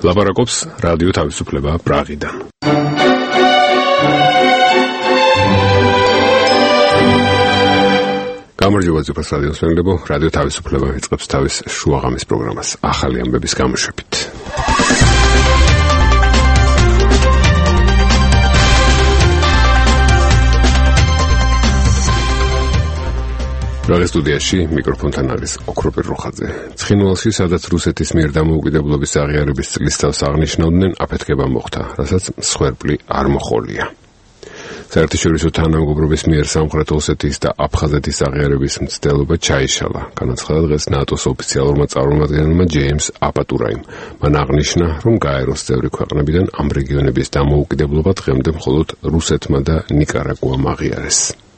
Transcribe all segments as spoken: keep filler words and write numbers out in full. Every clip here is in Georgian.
ლაპარაკობს რადიო თავისუფლება პრაღიდან. გამარჯობა ზეპას რადიოს მეგობრებო, რადიო თავისუფლება იწყებს თავის შუაღამის პროგრამას ახალი ამბების გამოშვებით. რადიო სტუდიაში მიკროფონთან არის ოქროპირ როხაძე. ცხინვალში, სადაც რუსეთის მიერ დამოუკიდებლობის აღიარების წლის თავს აღნიშნავდნენ, აფეთქება მოხდა, რასაც მსხვერპლი არ მოხოლია. საერთაშორისო თანამეგობრობის მიერ სამხრეთ ოსეთის და აფხაზეთის აღიარების მცდელობა ჩაიშალა. განაცხადა დღეს ნატოს ოფიციალურმა წარმომადგენელმა ჯეიმს აპატურაიმ. მან აღნიშნა, რომ გაეროს წევრი ქვეყნებიდან ამ რეგიონების დამოუკიდებლობა დღემდე მხოლოდ რუსეთმა და ნიკარაგუამ აღიარეს.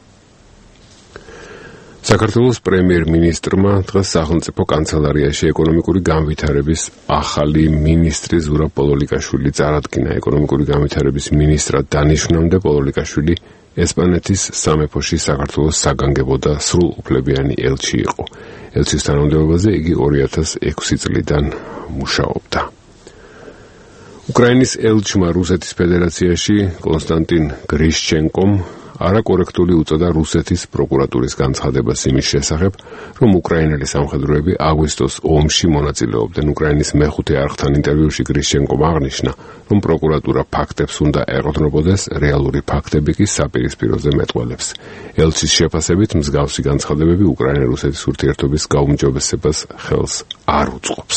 საქართველოს პრემიერ-მინისტრმა დღეს სახელმწიფო კანცელარიაში ეკონომიკური განვითარების ახალი მინისტრი ზურაბ პოლოლიკაშვილი წარადგინა. ეკონომიკური განვითარების მინისტრად დანიშნამდე პოლოლიკაშვილი ესპანეთის სამეფოში საქართველოს საგანგებო და სრულუფლებიანი ელჩი იყო. ელჩის თანამდებობაზე იგი ორი ათას ექვსი წლიდან მუშაობდა. უკრაინის ელჩმა რუსეთის ფედერაციაში კონსტანტინ გრიშჩენკომ არაკორექტული უწოდა რუსეთის პროკურატურის განცხადებას იმის შესახებ, რომ უკრაინელი სამხედროები აგვისტოს ომში მონაწილეობდნენ. უკრაინის მეხუთე არხთან ინტერვიუში გრიშჩენკომ აღნიშნა, რომ პროკურატურა ფაქტებს უნდა ეყრდნობოდეს, რეალური ფაქტები კი საპირისპიროზე მეტყველებს. ელჩის შეფასებით მსგავსი განცხადებები უკრაინა-რუსეთის ურთიერთობის გაუმჯობესებას ხელს არ უწყობს.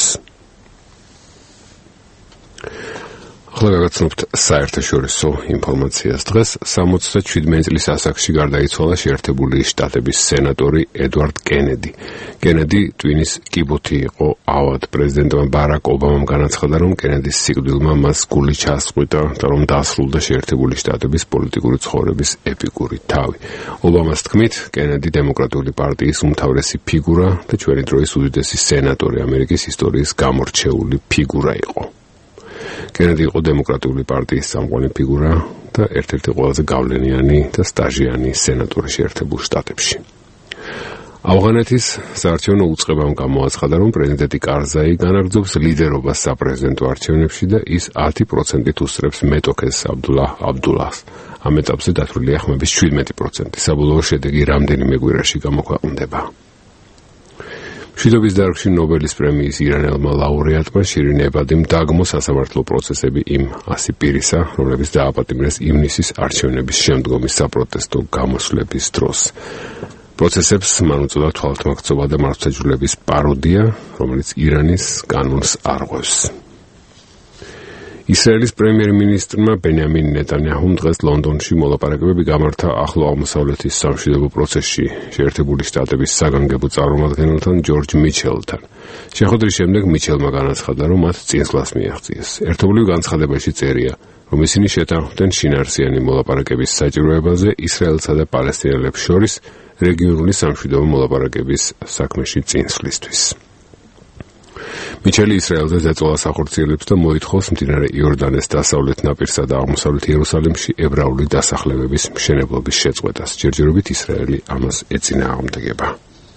ახლა გაგაცნობთ საერთაშორისო ინფორმაციას. დღეს სამოცდაშვიდმეტი წლის ასაკში გარდაიცვალა შეერთებული შტატების სენატორი ედვარდ კენედი. კენედი ტვინის კიბოთი იყო. ავად პრეზიდენტმა ბარაკ ობამამ განაცხადა, რომ კენედის სიკვდილმა მას გული ჩასწყვიტა და რომ დასრულდა შეერთებული შტატების პოლიტიკური ცხოვრების ეპიკური თავი. ობამას თქმით, კენედი დემოკრატიული პარტიის უმთავრესი ფიგურა და ჩვენი დროის უდიდესი სენატორი, ამერიკის ისტორიის გამორჩეული ფიგურა იყო. კენედი იყო დემოკრატიული პარტიის წამყვანი ფიგურა და ერთ-ერთი ყველაზე გავლენიანი და სტაჟიანი სენატორი შეერთებულ შტატებში. ავღანეთის საარჩევნო უწყებამ გამოაცხადა, რომ პრეზიდენტი კარზაი განაგრძობს ლიდერობას საპრეზიდენტო არჩევნებში და ის ათი პროცენტით უსწრებს მეტოქეს აბდულაჰ აბდულაჰს. ამ ეტაპზე დათვლილია ხმების შვიდმეტი პროცენტი. საბოლოო შედეგი რამდენიმე კვირაში გამოქვეყნდება. მშვიდობის დარგში ნობელის პრემიის ირანელმა ლაურეატმა შირინ ებადიმ დაგმო სასამართლო პროცესები იმ ასი პირისა, რომლებიც დააპატიმრეს ივნისის არჩევნების შემდგომი საპროტესტო გამოსვლების დროს. პროცესებს მან უწოდა თვალთმაქცობა და მართლმსაჯულების პაროდია, რომელიც ირანის კანონს არღვევს. ისრაელის პრემიერ-მინისტრმა ბენიამინ ნეტანიაჰუმ დღეს ლონდონში მოლაპარაკებები გამართა ახლო აღმოსავლეთის სამშვიდობო პროცესში შეერთებული შტატების საგანგებო წარმომადგენელთან ჯორჯ მიჩელთან. შეხვედრის შემდეგ მიჩელმა განაცხადა, რომ მათ წინსვლას მიაღწიეს. ერთობლივ განცხადებაში წერია, რომ ისინი შეთანხმდნენ შინაარსიანი მოლაპარაკების საჭიროებაზე ისრაელსა და პალესტინელებს შორის რეგიონული სამშვიდობო მოლაპარაკების საქმეში წინსვლისთვის. მიჩელი ისრაელზე ზეწოლას ახორციელებს და მოითხოვს მდინარე იორდანეს დასავლეთ ნაპირსა და აღმოსავლეთ იერუსალიმში ებრაული დასახლებების მშენებლობის შეწყვეტას. ჯერჯერობით ისრაელი ამას ეწინააღმდეგება.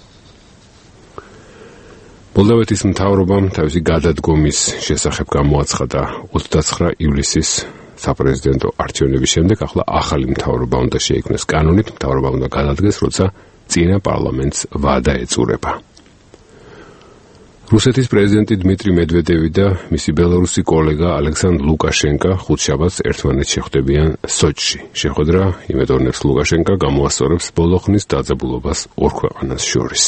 მოლდოვეთის მთავრობამ თავისი გადადგომის შესახებ გამოაცხადა. ოცდაცხრა ივლისის საპრეზიდენტო არჩევნების შემდეგ ახლა ახალი მთავრობა უნდა შეიქმნეს. კანონით მთავრობა უნდა გადადგეს, როცა წინა პარლამენტს ვადა ეწურება. რუსეთის პრეზიდენტი დმიტრი მედვედევი და მისი ბელარუსი კოლეგა ალექსანდრ ლუკაშენკა ხუთშაბათს ერთმანეთს შეხვდებიან სოჩში. შეხვედრა იმედოვნებს ლუკაშენკა გამოასწორებს ბოლოხნის დაძაბულობას ორ ქვეყანას შორის.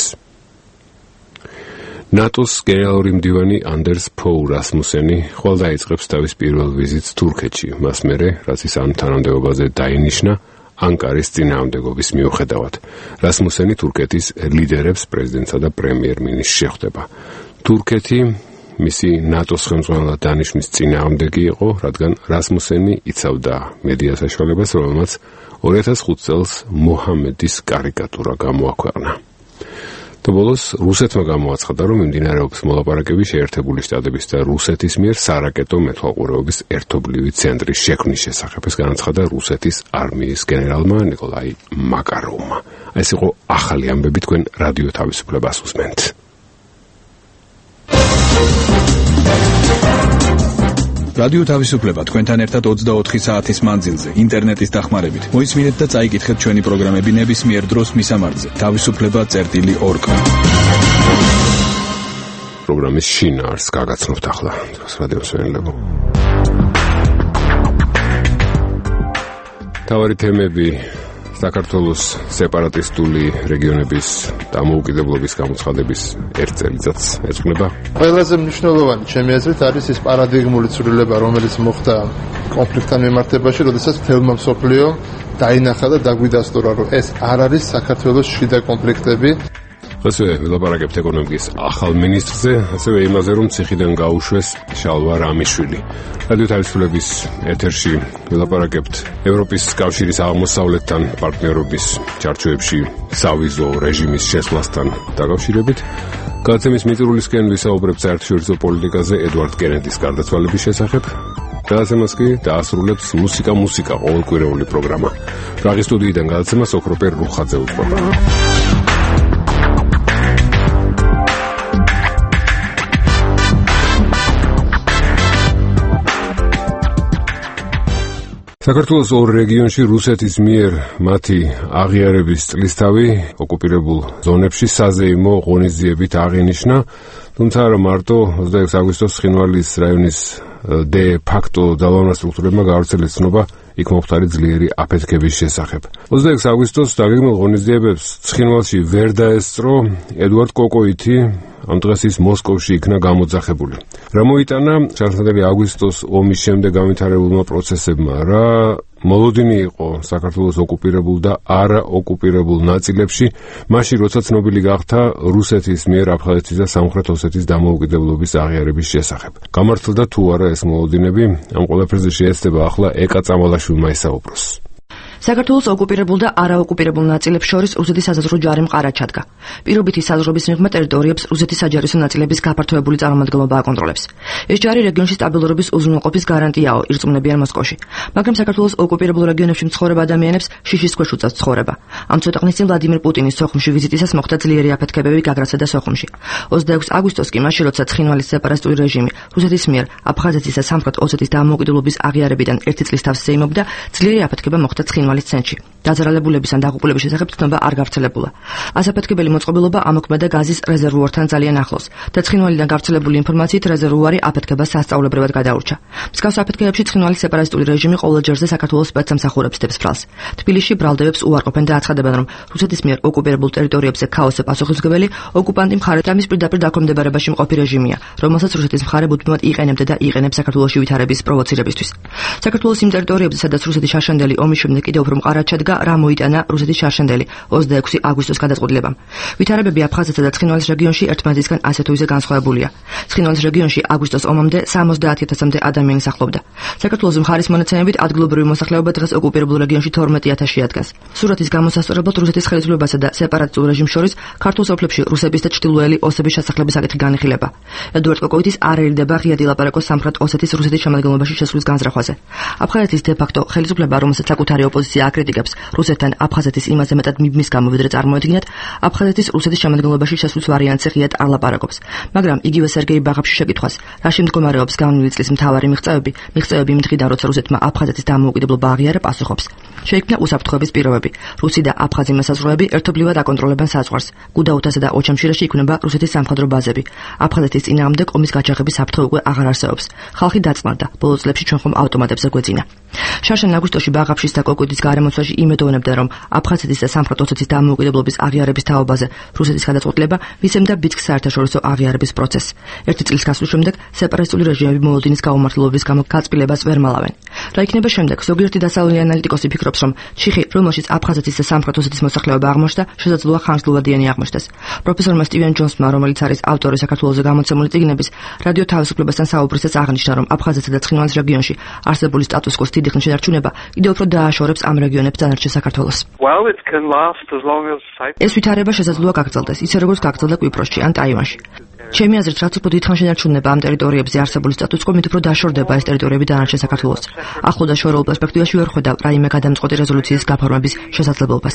ნატოს გენერალური მდივანი ანდერს ფოუ რასმუსენი ხვალ დაიწყებს თავის პირველ ვიზიტს თურქეთში. მას მერე, რაც ის ამ თანამდებობაზე დაინიშნა, ანკარის წინააღმდეგობის მიუხედავად. რასმუსენი თურქეთის ლიდერებს, პრეზიდენტსა და პრემიერ-მინისტრს შეხვდება. თურქეთი მისი ნატოს ხელმძღვანელად დანიშვნის წინააღმდეგი იყო, რადგან რასმუსენი იცავდა მედია საშუალებას, რომელმაც ორი ათას ხუთი წელს მოჰამედის კარიკატურა გამოაქვეყნა. და ბოლოს რუსეთმა გამოაცხადა, რომ მიმდინარეობს მოლაპარაკები შეერთებული შტატების და რუსეთის მიერ სარაკეტო მეთვალყურეობის ერთობლივი ცენტრის შექმნის შესახებ. ეს განაცხადა რუსეთის არმიის გენერალმა ნიკოლაი მაკაროვმა. ეს იყო ახალი ამბები, თქვენ რადიო თავისუფლებას უსმენთ. რადიო თავისუფლება თქვენთან ერთად ოცდაოთხი საათის მანძილზე ინტერნეტის დახმარებით. მოისმინეთ და წაიკითხეთ ჩვენი პროგრამები ნებისმიერ დროს მისამართზე. თავისუფლება წერტილი ორ. პროგრამის შინაარსს გაგაცნობთ ახლა დროს რადიოს ვენლებო. თავარი თემები საქართველოს სეპარატისტული რეგიონების დამოუკიდებლობის გამოცხადების ერთ წელიწადს ეძღვნება. ყველაზე მნიშვნელოვანი ჩემი აზრით არის ის პარადიგმული ცვლილება, რომელიც მოხდა კონფლიქტთან მიმართებაში, როდესაც მთელმა მსოფლიო დაინახა და დაგვიდასტურა, რომ ეს არ არის საქართველოს შიდა კონფლიქტები. ასევე ვილაპარაკებთ ეკონომიკის ახალ მინისტრზე, ასევე იმაზე, რომ ციხიდან გაუშვეს შალვა რამიშვილი. რადიო თავისუფლების ეთერში ვილაპარაკებთ ევროპის კავშირის აღმოსავლეთთან პარტნიორობის ჩარჩოებში სავიზო რეჟიმის შესვლასთან დაკავშირებით. გადაცემის მიწურულისკენ ვისაუბრებთ საერთაშორისო პოლიტიკაზე ედვარდ კენედის გარდაცვალების შესახებ. გადაცემას კი დაასრულებს მუსიკა მუსიკა ყოველკვირეული პროგრამა. პრაღის სტუდიიდან გადაცემას ოქროპერ რუხაძე უწყობა. საქართველოს ორ რეგიონში რუსეთის მიერ მათი აღიარების წლისთავი ოკუპირებულ ზონებში საზეიმო ღონისძიებით აღინიშნა, თუმცა არა მარტო ოცდაექვსი აგვისტოს ცხინვალის რაიონის დე ფაქტო ძალოვანმა სტრუქტურებმა გაავრცელეს ცნობა იქ მომხდარი ძლიერი აფეთქების შესახებ. ოცდაექვსი აგვისტოს დაგეგმილ ღონისძიებებს ცხინვალში ვერ დაესწრო ედუარდ კოკოითი, ამ დღეს ის მოსკოვში იქნა გამოძახებული. რა მოიტანა ჩარჩხანდელი აგვისტოს ომის შემდეგ განვითარებულმა პროცესებმა, რა მოლოდინი იყო საქართველოს ოკუპირებულ და არა ოკუპირებულ ნაწილებში, მაშინ როცა ცნობილი გახდა რუსეთის მიერ აფხაზეთის და სამხრეთ ოსეთის დამოუკიდებლობის აღიარების შესახებ. გამართლდა თუ არა ეს მოლოდინები, ამ ყველაფერზე შეეცდება ახლა ეკა წამალაშვილმა ისაუბროს. საქართველოს ოკუპირებულ და არაოკუპირებულ ნაწილებს შორის რუსეთის საზღვრო ჯარი მყარად ჩადგა. პირობითი საზღვრების მიღმა ტერიტორიებს რუსეთის საჯარისო ნაწილების გაფართოებული წარმომადგენლობა აკონტროლებს. ეს ჯარი რეგიონში სტაბილურობის უზრუნველყოფის გარანტიაო, ირწმუნებიან მოსკოვში. მაგრამ საქართველოს ოკუპირებულ რეგიონებში მცხოვრებ ადამიანებს შიშის ქვეშ უწევს ცხოვრება. ამ ცოტა ხნის წინ ვლადიმერ პუტინის სოხუმში ვიზიტისას მოხდა ძლიერი აფეთქებები გაგრასა და სოხუმში. ოცდაექვსი აგვისტოს კი მაშინ, როცა ცხინვალის სეპარატისტული რეჟიმი რუსეთის მიერ აფხაზეთის და სამხრეთ ოსეთის დამოუკიდებლობის აღიარებიდან ერთი წლის თავს ზეიმობდა, ძლიერი აფეთქება მოხდა ცხინვალის ცენტრში. დაზარალებულების ან დაღუპულების შესახებ ცნობა არ გავრცელებულა. ასაფეთქებელი მოწყობილობა ამოქმედა გაზის რეზერვუართან ძალიან ახლოს და ცხინვალიდან გავრცელებული ინფორმაციით რეზერვუარი აფეთქებას სასწაულებრივად გადაურჩა. მსგავს აფეთქებებში ცხინვალის სეპარატისტული რეჟიმი ყოველ ჯერზე საქართველოს სპეცსამსახურებს დებს ფრალს. თბილისში ბრალდებებს უარყოფენ და აცხადებენ, რომ რუსეთის მიერ ოკუპირებულ ტერიტორიებზე ქაოსზე პასუხისმგებელი ოკუპანტი მხარე და მის პირდაპირ დაქვემდებარებაში მყოფი რეჟიმია, რომელსაც რუსეთის მხარე მუდმივად იყენებდა და იყენებს საქართველოში ვითარების პროვოცირებისთვის. საქართველოს იმ ტერიტორიებზე, სადაც რუსეთის შარშანდელი ომის შემდეგ კიდევ უფრო მყარად ჩადგა, რა მოიტანა რუსეთის შარშანდელი ოცდაექვსი აგვისტოს გადაწყვეტილებამ. ვითარებები აფხაზეთსა და ცხინვალის რეგიონში ერთმანეთისგან ასეთ თუ ისე განსხვავებულია. ცხინვალის რეგიონში აგვისტოს ომამდე სამოცდაათი ათასამდე ადამიანი სახლობდა. საქართველოს მხარის მონაცემებით ადგილობრივი მოსახლეობა დღეს ოკუპირებულ რეგიონში თორმეტი ათასი ადგას. სურათის გამოსასწორებლად რუსეთის ხელისუფლებასა და სეპარატისტულ რეჟიმს შორის ქართულ სოფლებში რუსების და ჩრდილოელი ოსების შესახლების საკითხი განიხილება. ედუარდ კოკოითის არ ერიდება ღიად ილაპარაკოს სამხრეთ ოსეთის რუსეთის შემადგენლობაში შესვლის განზრახვაზე. აფხაზეთის დე ფაქტო ხელისუფლება, რომელსაც საკუთარი ოპოზიცია აკრიტიკებს რუსეთთან აფხაზეთის იმაზე მეტად მიბმის გამო ვიდრე წარმოედგინათ, აფხაზეთის რუსეთის შემადგენლობაში შესვლის ვარიანტზე ღიად არ ლაპარაკობს. მაგრამ იგივე სერგეი ბაღაფში შეკითხვას, რაში მდგომარეობს განვლილი წლის მთავარი მიღწევები, მიღწევები იმ დღიდან, როცა რუსეთმა აფხაზეთის დამოუკიდებლობა აღიარა, პასუხობს. შეიქმნა უსაფრთხოების პირობები. რუსი და აფხაზი მოსაზღვრეები ერთობლივად აკონტროლებენ საზღვარს. გუდაუთასა და ოჩამშირაში იქმნება რუსეთის სამხედრო ბაზები. აფხაზეთის წინააღმდეგ ომის გაჩაღების საფრთხე უკვე აღარ არსებობს. ხალხი დაწნარდა. ბოლო წლებში ჩვენ ხომ ავტომატებზე გვეძინა. შარშან აგვისტოში ბაღაფშის და კოკოიდის გარემოცვაში იმედოვნებდა, რომ აფხაზეთის და სამხრეთ ოსეთის დამოუკიდებლობის აღიარების თაობაზე რუსეთის გადაწყვეტილება მისცემდა ბიძგს საერთაშორისო აღიარების პროცესს. ერთი წლის გასვლის შემდეგ სეპარატისტული რეჟიმები მოლოდინის გაუმართლობის გამო გაწყვეტილებას ვერ მალავენ. რა იქნება შემდეგ? ზოგიერთი დასავლელი ანალიტიკოსი ფიქრობს, რომ ჩიხი, რომელშიც აფხაზეთის და სამხრეთ ოსეთის მოსახლეობა აღმოჩნდა, შესაძლოა ხანგრძლივადიანი აღმოჩნდეს. პროფესორმა სტივენ ჯონსმა, რომელიც არის ავტორი საქართველოზე გამოცემული წიგნების, რადიო თავისუფლებასთან საუბრისას აღნიშნა, რომ აფხაზეთსა და ცხინვალის რეგიონში არსებული სტატუს კოს დიდი ხნის შენარჩუნება კიდევ უფრო დააშორებს ამ რეგიონებს დანარჩენ საქართველოს. ეს ვითარება შესაძლოა გაგრძელდეს, ისე როგორც გაგრძელდა კვიპროსში ან ტაივანში. ჩემი აზრით, რაც უფრო დიდხანს შენარჩუნება ამ ტერიტორიებზე არსებული სტატუს კო, მით უფრო დაშორდება ეს ტერიტორიები დანარჩენ საქართველოს. ახლო და შორეულ პერსპექტივაში ვერ ხვედავ რაიმე გადამწყვეტი რეზოლუციის გაფორმების შესაძლებლობას.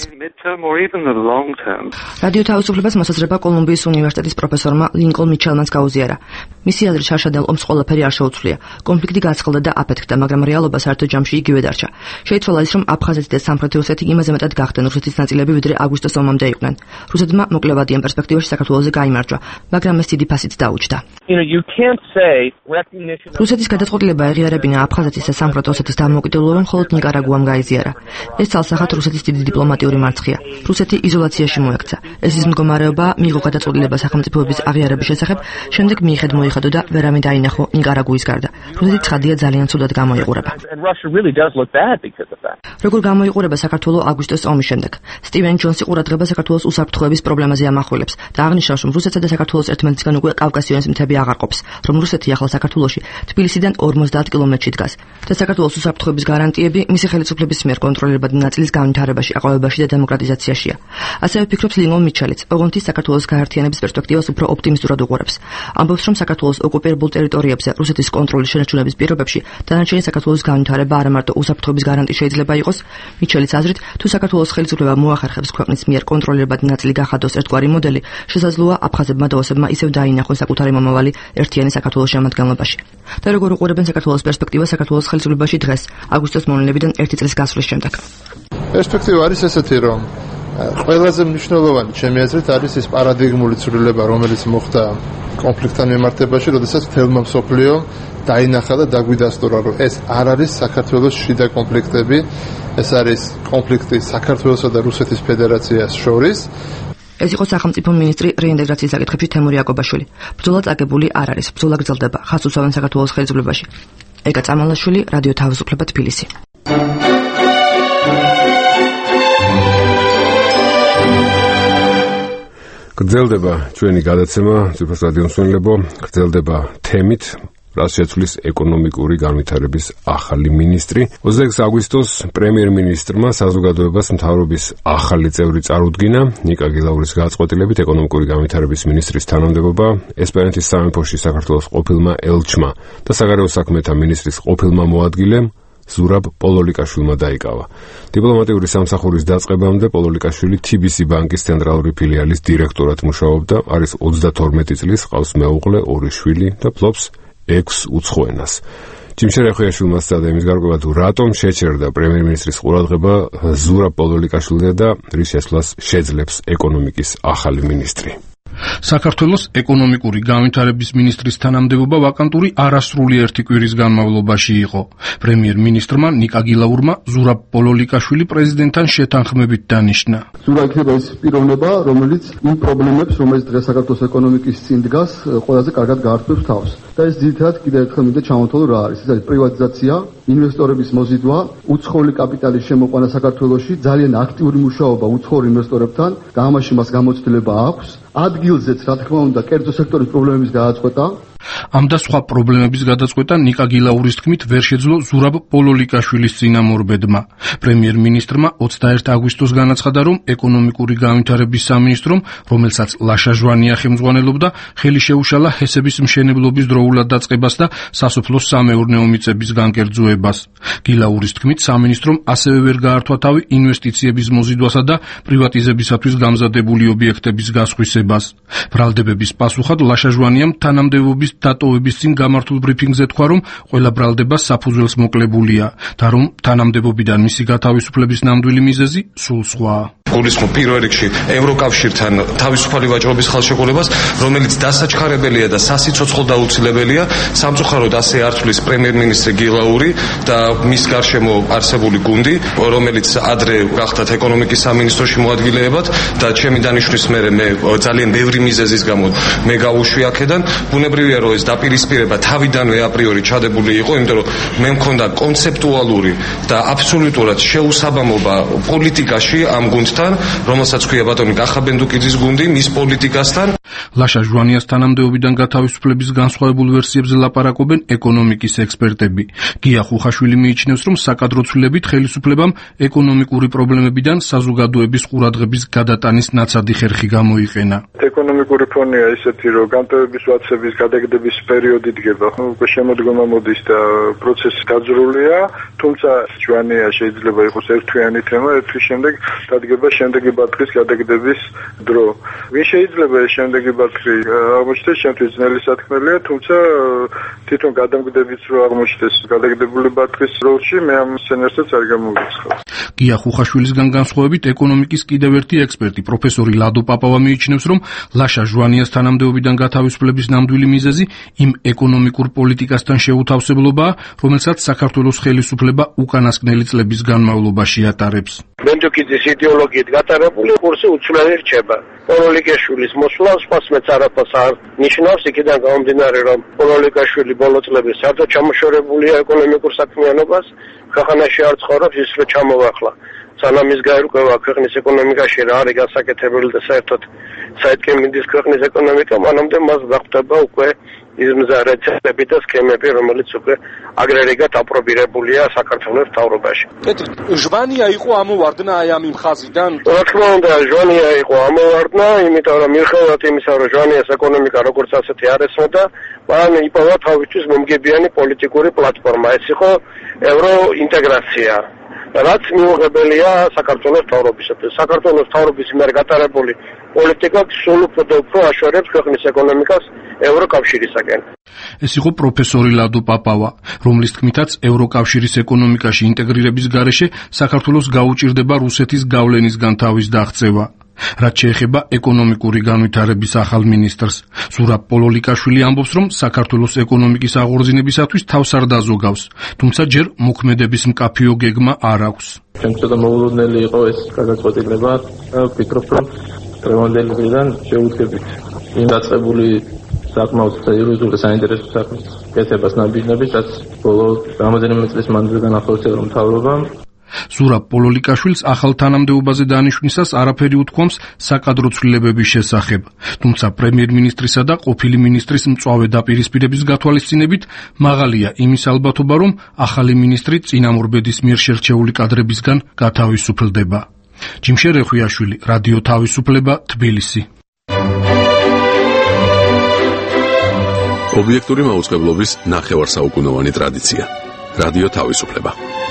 რადიო თავისუფლებას მოსაზრება კოლუმბიის უნივერსიტეტის პროფესორმა ლინკოლ მიჩელმანს გაუზიარა. მისი აზრით, შარშადა ომს ყველაფერი არ შეუცვლია. კონფლიქტი გაცხელდა და აფეთქდა, მაგრამ რეალობა საერთო ჯამში იგივე დარჩა. შეიცვალა ის, რომ აფხაზეთი და სამხრეთი ოსეთი იმაზე მეტად გახდნენ რუსეთის ნაწილები, ვიდრე აგვისტოს ომამდე იყვნენ. რუსეთმა მოკლევადიან პერსპექტივაში საქართველოზე გაიმარჯვა, მაგრამ ეს დიდი ფასით დაუჯდა. რუსეთის გადაწყვეტილება ეღიარებინა აფხაზეთის და სამხრეთ ოსეთის დამოუკიდებლობა მხოლოდ ნიკარაგუამ გაიზიარა. ეს ცალსახად რუსეთის დიდი დიპლომატიური მარცხია. რუსეთი იზოლაციაში მოექცა. ეს ის მდგომარეობა მიიღო გადაწყვეტილება სახელმწიფოების აღიარების შესახებ, შემდეგ მიიხედ მოიხადო და ვერავინ დაინახო ნიკარაგუის გარდა. რუსეთი ცხადია ძალიან ცუდად გამოიყურება. როგორ გამოიყურება საქართველო აგვისტოს ომის შემდეგ? სტივენ ჯონსი ყურადღება საქართველოს უსაფრთხოების პრობლემაზე ამახვილებს და აღნიშნავს, რომ რუსეთსა და საქართველოს ერთმანეთისგან უკვე კავკასიონის მთები აღარ ყოფს, რომ რუსეთი ახლა საქართველოში თბილისიდან ორმოცდაათ კილომეტრში დგას და საქართველოს უსაფრთხოების გარანტიები მისი ხელისუფლების მიერ კონტროლირებადი ნაწილის განვითარებაში, აყვავებაში და დემოკრატიზაციაშია. ასევე ფიქრობს ლინკოლ მიჩელიც, ოღონდ ის საქართველოს გაერთიანების პერსპექტივას უფრო ოპტიმისტურად უყურებს. ამბობს, რომ საქართველოს ოკუპირებულ ტერიტორიებზე რუსეთის კონტროლის შენარჩუნების პირობებში დანარჩენი საქართველოს განვითარება არა მარტო უსაფრთხოების გარანტი შეიძლება იყოს. მიჩელის აზრით, თუ საქართველოს ხელისუფლება მოახერხებს ქვეყნის მიერ კონტროლირებადი ნაწილი გახადოს ერთგვარი მოდელი, შესაძლოა აფხაზებმა და ოსებმა ისევ დაინახონ საკუთარი მომავალი ერთიანი საქართველოს შემადგენლობაში. და როგორ უყურებენ საქართველოს პერსპექტივას საქართველოს ხელისუფლებაში დღეს, აგვისტოს მოვლენებიდან ერთი წლის გასვლის შემდეგ. პერსპექტივა არის ესეთი, რომ ყველაზე მნიშვნელოვანი ჩემი აზრით არის ის პარადიგმული ცვლილება, რომელიც მოხდა კონფლიქტთან მიმართებაში, როდესაც თელმა მსოფლიო დაინახა და დაგვიდასტურა, რომ ეს არ არის საქართველოს შიდა კონფლიქტები, ეს არის კონფლიქტი საქართველოსა და რუსეთის ფედერაციას შორის. ეს იყო სახელმწიფო მინისტრი რეინტეგრაციის საკითხებში თემური აკობაშვილი. ბრძოლა წაგებული არ არის, ბრძოლა გრძელდება. ხაზს უსვამენ საქართველოს ხელისუფლებაში. ეკა წამალაშვილი, რადიო თავისუფლება, თბილისი. გრძელდება ჩვენი გადაცემა, ძვირფას რადიო მსმენელებო, გრძელდება თემით, რაც შეცვლის ეკონომიკური განვითარების ახალი მინისტრი. ოცდაექვსი აგვისტოს პრემიერ-მინისტრმა საზოგადოებას მთავრობის ახალი წევრი წარუდგინა. ნიკა გილაურის გადაწყვეტილებით ეკონომიკური განვითარების მინისტრის თანამდებობა ესპანეთის სამეფოში საქართველოს ყოფილმა ელჩმა და საგარეო საქმეთა მინისტრის ყოფილმა მოადგილემ ზურაბ პოლოლიკაშვილმა დაიკავა. დიპლომატიური სამსახურის დაწყებამდე პოლოლიკაშვილი თი ბი სი ბანკის ცენტრალური ფილიალის დირექტორად მუშაობდა, არის ოცდათორმეტი წლის, ჰყავს მეუღლე, ორი შვილი და ფლობს ექვს უცხო ენას. ჯიმშერ ახუიაშვილმა სცადა იმის გარკვევა, თუ რატომ შეჩერდა პრემიერ-მინისტრის ყურადღება ზურაბ პოლოლიკაშვილზე და რის შესვლას შეძლებს ეკონომიკის ახალი მინისტრი. საქართველოს ეკონომიკური განვითარების მინისტრის თანამდებობა ვაკანტური არასრული ერთი კვირის განმავლობაში იყო. პრემიერ-მინისტრმა ნიკა გილაურმა ზურაბ პოლოლიკაშვილი პრეზიდენტთან შეთანხმებით დანიშნა. ზურაბ იქნება ის პიროვნება, რომელიც იმ პრობლემებს, რომელიც დღეს საქართველოს ეკონომიკის წინ დგას, ყველაზე კარგად გაართვევს თავს. და ეს ძირითადად კიდევ ერთხელ მინდა ჩამოვთვალო რა არის. ეს არის პრივატიზაცია, ინვესტორების მოზიდვა, უცხოური კაპიტალის შემოყვანა საქართველოში, ძალიან აქტიური მუშაობა უცხოურ ინვესტორებთან და ამაში მას გამოცდილება აქვს. ადგილზეც, რა თქმა უნდა, კერძო სექტორის პრობლემების გადაწყვეტა. ამ და სხვა პრობლემების გადაწყვეტა ნიკა გილაურის თქმით ვერ შეძლო ზურაბ პოლოლიკაშვილის წინამორბედმა. პრემიერ-მინისტრმა ოცდაერთი აგვისტოს განაცხადა, რომ ეკონომიკური განვითარების სამინისტრომ, რომელსაც ლაშა ჟვანია ხელმძღვანელობდა, ხელი შეუშალა ჰესების მშენებლობის დროულად დაწყებას და სასოფლო სამეურნეო მიწების განკერძოებას. გილაურის თქმით, სამინისტრომ ასევე ვერ გაართვა თავი ინვესტიციების მოზიდვასა და პრივატიზებისათვის გამზადებული ობიექტების გასხვისებას. ბრალდებების პასუხად ლაშა ჟვანიამ თანამდებობის დატოვების წინ გამართულ ბრიფინგზე თქვა, რომ ყველა ბრალდება საფუძველს მოკლებულია და რომ თანამდებობიდან მისი გათავისუფლების ნამდვილი მიზეზი სულ სხვაა. გულისხმობ პირველ რიგში ევროკავშირთან თავისუფალი ვაჭრობის ხალხშეკრულებას, რომელიც დასაჩქარებელია და სასიცოცხლო დაუცილებელია. სამწუხაროდ ასე ართვლის პრემიერ-მინისტრი გილაური და მის გარშემო არსებული გუნდი, რომელიც ადრე გახდათ ეკონომიკის სამინისტროში მოადგილეებად და ჩემი დანიშვნის მერე მე ძალიან ბევრი მიზეზის გამო მე გავუშვი აქედან. ბუნებრივია, რომ ეს დაპირისპირება თავიდანვე აპრიორი ჩადებული იყო, იმიტომ რომ მე მქონდა კონცეპტუალური და აბსოლუტურად შეუსაბამობა პოლიტიკაში ამ გუნდთან, რომელსაც ქვია ბატონი კახაბენდუკიძის გუნდი, მის პოლიტიკასთან. ლაშა ჟვანიას თანამდებობიდან გათავისუფლების განსხვავებულ ვერსიებზე ლაპარაკობენ ეკონომიკის ექსპერტები. გია ხუხაშვილი მიიჩნევს, რომ საკადრო ცვლილებით ხელისუფლებამ ეკონომიკური პრობლემებიდან საზოგადოების ყურადღების გადატანის ნაცადი ხერხი გამოიყენა. ეკონომიკური ფონია ისეთი, რომ განტოების ვაცების გადაგდების პერიოდი დგება. უკვე შემოდგომა მოდის და პროცესი დაძრულია, თუმცა ჟვანია შეიძლება იყოს ერთთვიანი თემა, ერთის შემდეგ დადგება შემდეგი ბართხის გადაგდების დრო. ვინ შეიძლება ეს შემდეგი ბართხი აღმოჩნდეს, შემთხვევით ძნელი სათქმელია, თუმცა თვითონ გადამგდებიც რო აღმოჩნდეს გადაგდებული ბართხის როლში, მე ამ სცენარსაც არ გამოვიცხავს. გია ხუხაშვილისგან განსხვავებით ეკონომიკის კიდევ ერთი ექსპერტი, პროფესორი ლადო პაპავა მიიჩნევს, რომ ლაშა ჟვანიას თანამდებობიდან გათავისუფლების ნამდვილი მიზეზი იმ ეკონომიკურ პოლიტიკასთან შეუთავსებლობაა, რომელსაც საქართველოს ხელისუფლება უკანასკნელი წლების განმავლობაში ატარებს. მენდუკიძის იდეოლოგიით გატარებული კურსი უცვლელი რჩება. პოლოლიკაშვილის მოსვლა სხვასმეც არაფერს არ ნიშნავს, იქიდან გამომდინარე, რომ პოლოლიკაშვილი ბოლო წლების საერთოდ ჩამოშორებულია ეკონომიკურ საქმიანობას, ქვეყანაში არ ცხოვრობს, ის რომ ჩამოვახლა. სანამ ის გაერკვევა ქვეყნის ეკონომიკაში რა არის გასაკეთებელი და საერთოდ საერთოდ მიდის ქვეყნის ეკონომიკა, მანამდე მას დახვდება უკვე იზმზა რეცეპტები და სქემები, რომელიც უკვე აგრეგატად აპრობირებულია საქართველოს მთავრობაში. ჟვანია იყო ამოვარდნა აი ამ ხაზიდან? რა თქმა უნდა, ჟვანია იყო ამოვარდნა, იმიტომ რომ მიუხედავად იმისა, რომ ჟვანიას ეკონომიკა როგორც ასეთი არ ესმოდა, მან იპოვა თავისთვის მომგებიანი პოლიტიკური პლატფორმა. ეს იყო ევროინტეგრაცია. რაც მიუღებელია საქართველოს მთავრობისათვის. საქართველოს მთავრობის მიერ გატარებული პოლიტიკა სულ უფრო აშორებს ქვეყნის ეკონომიკას ევროკავშირისაგან. ეს იყო პროფესორი ლადო პაპავა, რომლის თქმითაც ევროკავშირის ეკონომიკაში ინტეგრირების გარეშე საქართველოს გაუჭირდება რუსეთის გავლენისგან თავის დაღწევა. რაც შეეხება ეკონომიკური განვითარების ახალ მინისტრს, ზურაბ პოლოლიკაშვილი ამბობს, რომ საქართველოს ეკონომიკის აღორძინებისათვის თავს არ დაზოგავს, თუმცა ჯერ მოქმედების მკაფიო გეგმა არ აქვს. ჩემთვის მოულოდნელი იყო ეს გადაწყვეტილება და ვფიქრობ, რომ დღევანდელი დღიდან შეუძლებით იმ დაწყებული საკმაოდ სერიოზული საინტერესო საქმის კეთებას ნაბიჯნებით, რაც ბოლო რამოდენიმე წლის მანძილზე განახორციელა მთავრობამ. ზურაბ პოლოლიკაშვილს ახალ თანამდებობაზე დანიშვნისას არაფერი უთქვამს საკადრო ცვლილებების შესახებ, თუმცა პრემიერ-მინისტრისა და ყოფილი მინისტრის მწვავე დაპირისპირების გათვალისწინებით მაღალია იმის ალბათობა, რომ ახალი მინისტრი წინამორბედის მიერ შერჩეული კადრებისგან გათავისუფლდება. ჯიმშე რეხვიაშვილი, რადიო თავისუფლება, თბილისი. ობიექტური მაუწყებლობის ნახევარსაუკუნოვანი ტრადიცია. რადიო თავისუფლება.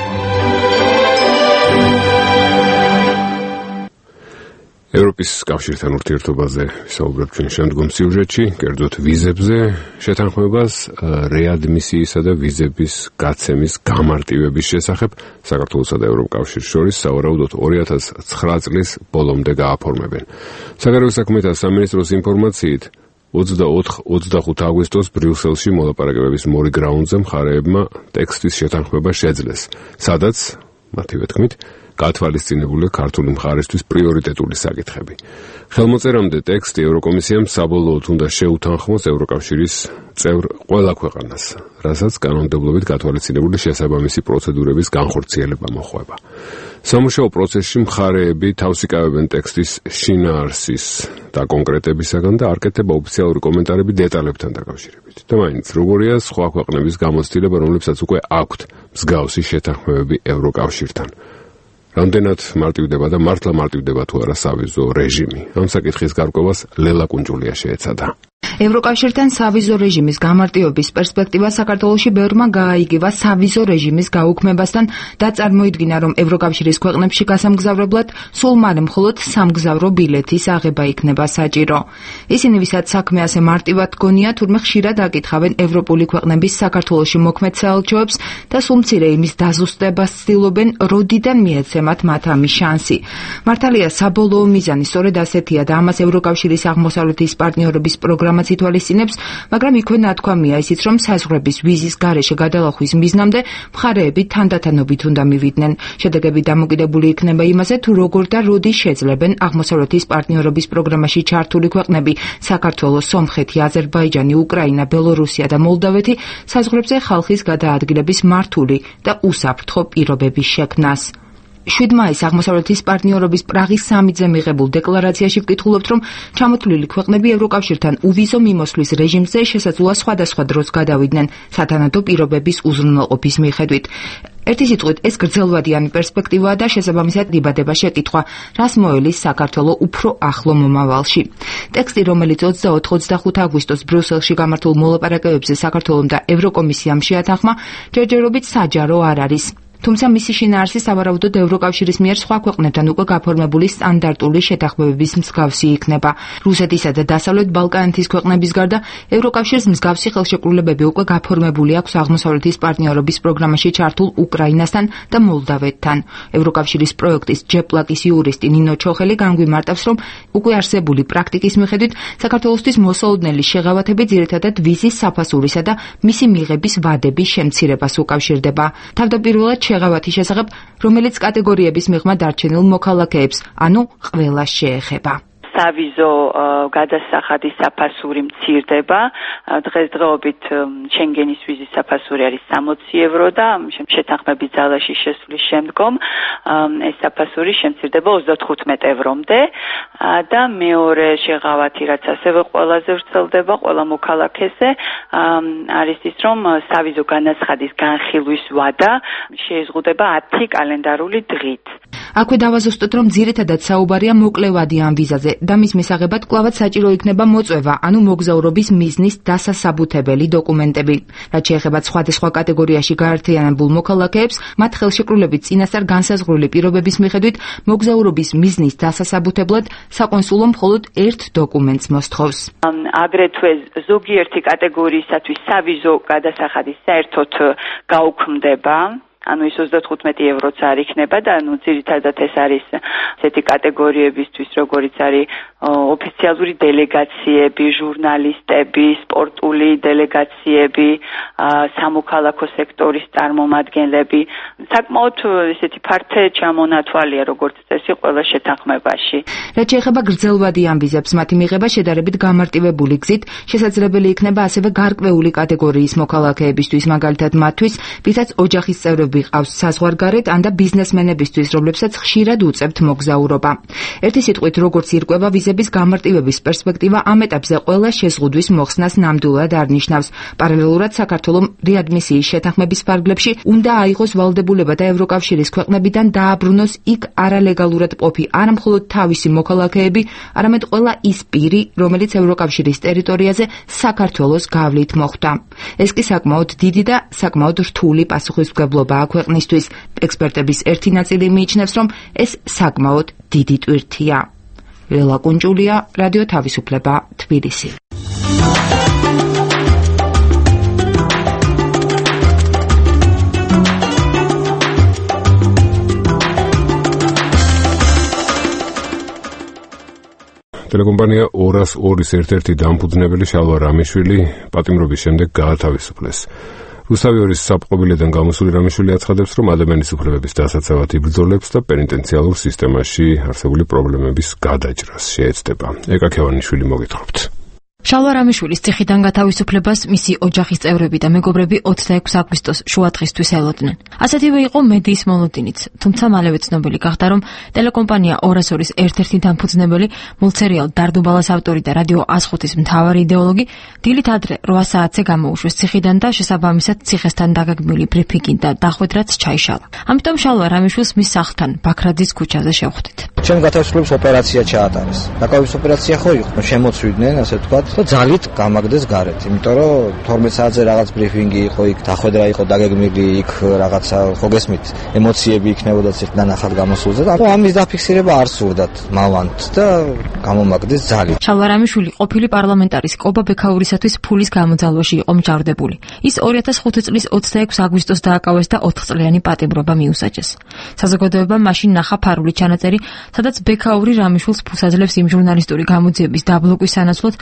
ევროპის კავშირთან ურთიერთობაზე ვისაუბრებ ჩვენ შემდგომ სიუჟეტში, კერძოდ ვიზებზე შეთანხმებას, რეადმისიისა და ვიზების გაცემის გამარტივების შესახებ საქართველოსა და ევროკავშირის შორის სავარაუდოდ ორი ათას ცხრა წლის ბოლომდე გააფორმებენ. საგარეო საქმეთა სამინისტროს ინფორმაციით ოცდაოთხ ოცდახუთ აგვისტოს ბრიუსელში მოლაპარაკებების მორიგ რაუნდზე მხარეებმა ტექსტის შეთანხმება შეძლეს, სადაც მათივე თქმით გათვალისწინებულია ქართული მხარისთვის პრიორიტეტული საკითხები. ხელმოწერამდე ტექსტი ევროკომისიამ საბოლოოდ უნდა შეუთანხმოს ევროკავშირის წევრ ყველა ქვეყანას, რასაც კანონმდებლობით გათვალისწინებული შესაბამისი პროცედურების განხორციელება მოჰყვება. სამუშაო პროცესში მხარეები თავს იკავებენ ტექსტის შინაარსის დაკონკრეტებისაგან და არ კეთდება ოფიციალური კომენტარები დეტალებთან დაკავშირებით. და მაინც როგორია სხვა ქვეყნების გამოცდილება, რომლებსაც უკვე აქვთ მსგავსი შეთანხმებები ევროკავშირთან. რამდენად მარტივდება და მართლა მარტივდება თუ არა სავიზო რეჟიმი? ამ საკითხის გარკვევას ლელა კუნჭულია შეეცადა. ევროკავშირთან სავიზო რეჟიმის გამარტივების პერსპექტივა საქართველოში ბევრმა გააიგივა სავიზო რეჟიმის გაუქმებასთან და წარმოიდგინა, რომ ევროკავშირის ქვეყნებში გასამგზავრებლად სულ მალე მხოლოდ სამგზავრო ბილეთის აღება იქნება საჭირო. ისინი, ვისაც საქმე ასე მარტივად გონია, თურმე ხშირად აკითხავენ ევროპული ქვეყნების საქართველოში მოქმედ საელჩოებს და სულ მცირე იმის დაზუსტებას ცდილობენ, როდიდან მიეცემათ მათ ამის შანსი. მართალია, საბოლოო მიზანი სწორედ ასეთია და ამას ევროკავშირის აღმოსავლეთის პარტნიორობის პროგრამა ითვალისწინებს, მაგრამ იქვე ნათქვამია ისიც, რომ საზღვრების ვიზის გარეშე გადალახვის მიზნამდე მხარეები თანდათანობით უნდა მივიდნენ. შედეგები დამოკიდებული იქნება იმაზე, თუ როგორ და როდი შეძლებენ აღმოსავლეთის პარტნიორობის პროგრამაში ჩართული ქვეყნები საქართველო, სომხეთი, აზერბაიჯანი, უკრაინა, ბელორუსია და მოლდავეთი საზღვრებზე ხალხის გადაადგილების მართული და უსაფრთხო პირობების შექმნას. შვიდ მაისს აღმოსავლეთის პარტნიორობის პრაღის სამიტზე მიღებულ დეკლარაციაში ვკითხულობთ, რომ ჩამოთვლილი ქვეყნები ევროკავშირთან უვიზო მიმოსვლის რეჟიმზე შესაძლოა სხვადასხვა დროს გადავიდნენ სათანადო პირობების უზრუნველყოფის მიხედვით. ერთი სიტყვით, ეს გრძელვადიანი პერსპექტივაა და შესაბამისად იბადება შეკითხვა, რას მოელის საქართველო უფრო ახლო მომავალში. ტექსტი, რომელიც ოცდაოთხ ოცდახუთ აგვისტოს ბრიუსელში გამართულ მოლაპარაკებებზე საქართველომ და ევროკომისიამ შეათანხმა, ჯერჯერობით საჯარო არ არის. თუმცა მისი შინაარსი სავარაუდოდ ევროკავშირის მიერ სხვა ქვეყნებთან უკვე გაფორმებული სტანდარტული შეთანხმებების მსგავსი იქნება. რუსეთისა და დასავლეთ ბალკანეთის ქვეყნების გარდა ევროკავშირს მსგავსი ხელშეკრულებები უკვე გაფორმებული აქვს აღმოსავლეთის პარტნიორობის პროგრამაში ჩართულ უკრაინასთან და მოლდავეთთან. ევროკავშირის პროექტის ჯეპლაკის იურისტი ნინო ჩოხელი განგვიმარტავს, რომ უკვე არსებული პრაქტიკის მიხედვით საქართველოსთვის მოსაოდნელი შეღავათები ძირითადად ვიზის საფასურისა და მისი მიღების ვადების შემცირებას უკავშირდება. თავდაპირველად შეღავათის შესახებ, რომელიც კატეგორიების მიღმა დარჩენილ მოქალაქეებს, ანუ ყველას შეეხება. სავიზო გადასახადის საფასური მცირდება. დღესდღეობით შენგენის ვიზის საფასური არის სამოცი ევრო და შეთანხმების ძალაში შესვლის შემდგომ ეს საფასური შემცირდება ოცდათხუთმეტ ევრომდე და მეორე შეღავათი, რაც ასევე ყველაზე ვრცელდება ყველა მოქალაქეზე, არის ის, რომ სავიზო განაცხადის განხილვის ვადა შეიზღუდება ათი კალენდარული დღით. აქვე დავაზუსტოთ, რომ ძირითადად საუბარია მოკლევადიან ვიზაზე და მის მისაღებად კვლავაც საჭირო იქნება მოწვევა, ანუ მოგზაურობის მიზნის დასასაბუთებელი დოკუმენტები. რაც შეეხება სხვადასხვა კატეგორიაში გაერთიანებულ მოქალაქეებს, მათ ხელშეკრულებით წინასწარ განსაზღვრული პირობების მიხედვით მოგზაურობის მიზნის დასასაბუთებლად საკონსულო მხოლოდ ერთ დოკუმენტს მოსთხოვს. აგრეთვე ზოგიერთი კატეგორიისათვის სავიზო გადასახადი საერთოდ გაუქმდება. ანუ ის ოცდათხუთმეტი ევროც არ იქნება და ანუ ძირითადად ეს არის ესეთი კატეგორიებისთვის, როგორიც არის ოფიციალური დელეგაციები, ჟურნალისტები, სპორტული დელეგაციები, სამოქალაქო სექტორის წარმომადგენლები. საკმაოდ ესეთი ფართე ჩამონათვალია, როგორც წესი, ყველა შეთანხმებაში. რაც შეეხება გრძელვადიან ვიზებს, მათი მიღება შედარებით გამარტივებული გზით შესაძლებელი იქნება ასევე გარკვეული კატეგორიის მოქალაქეებისთვის, მაგალითად მათთვის, ვისაც ოჯახის წევრები ყავს საზღვარგარეთ, ან და ბიზნესმენებისთვის, რომლებსაც ხშირად უწევთ მოგზაურობა. ერთი სიტყვით, როგორც ირკვევა ვიზების გამარტივების პერსპექტივა ამ ეტაპზე ყველა შეზღუდვის მოხსნას ნამდვილად არ ნიშნავს. პარალელურად საქართველომ რეადმისიის შეთანხმების ფარგლებში უნდა აიღოს ვალდებულება და ევროკავშირის ქვეყნებიდან დააბრუნოს იქ არალეგალურად ყოფი არა მხოლოდ თავისი მოქალაქეები, არამედ ყველა ის პირი, რომელიც ევროკავშირის ტერიტორიაზე საქართველოს გავლით მოხვდა. ეს კი საკმაოდ დიდი და საკმაოდ რთული პასუხისმგებლობაა ქვეყნისთვის. ექსპერტების ერთი ნაწილი მიიჩნევს, რომ ეს საკმაოდ დიდი ტვირთია. ველა კუნჭულია, რადიო თავისუფლება, თბილისი. ტელეკომპანია ორას ორის ერთ-ერთი დამფუძნებელი შალვა რამიშვილი პატიმრობის შემდეგ გაათავისუფლეს. რუსთავის საპყრობილედან გამოსული რამიშვილი აცხადებს, რომ ადამიანის უფლებების დასაცავად იბრძოლებს და პენიტენციალურ სისტემაში არსებული პრობლემების გადაჭრას შეეცდება. ეკა ქევანიშვილი მოგითხრობთ. შალვა რამიშვილის ციხიდან გათავისუფლებას მისი ოჯახის წევრები და მეგობრები ოცდაექვსი აგვისტოს შუადღისთვის ელოდნენ. ასეთივე იყო მედიის მოლოდინიც, თუმცა მალევე ცნობილი გახდა, რომ ტელეკომპანია ორას ორის ერთ-ერთი დამფუძნებელი, მულტსერიალ დარდუბალას ავტორი და რადიო აზღუთის მთავარი იდეოლოგი დილით ადრე რვა საათზე გამოუშვეს ციხიდან და შესაბამისად ციხესთან დაგეგმილი ბრიფინგი და დახვედრაც ჩაიშალა. ამიტომ შალვა რამიშვილს მის სახლთან ბაქრაძის ქუჩაზე შევხვდით. ჩემ გათავისუფლების ოპერაცია ჩაატარეს. დაკავების ოპერაცია ხო იყო, შემოცვიდნენ, ასე ვთქვათ. და ძალით გამაგდეს გარეთ, იმიტომ რომ თორმეტ საათზე რაღაც ბრიფინგი იყო, იქ დახვედრა იყო დაგეგმილი, იქ რაღაცა ხო გესმით, ემოციები იქნებოდა ციხიდან ახალ გამოსულზე და ამის დაფიქსირება არ სურდათ მალვანთ და გამომაგდეს ძალით. შალვა რამიშვილი ყოფილი პარლამენტარის კობა ბექაურისათვის ფულის გამოძალვაში იყო მჯავრდებული. ის ორი ათას ხუთი წლის ოცდაექვსი აგვისტოს დააკავეს და ოთხწლიანი პატიმრობა მიუსაჯეს. საზოგადოებამ მაშინ ნახა ფარული ჩანაწერი, სადაც ბექაური რამიშვილს ფულს აძლევს იმ ჟურნალისტური გამოძიების დაბლოკვის სანაცვლოდ, რომელიც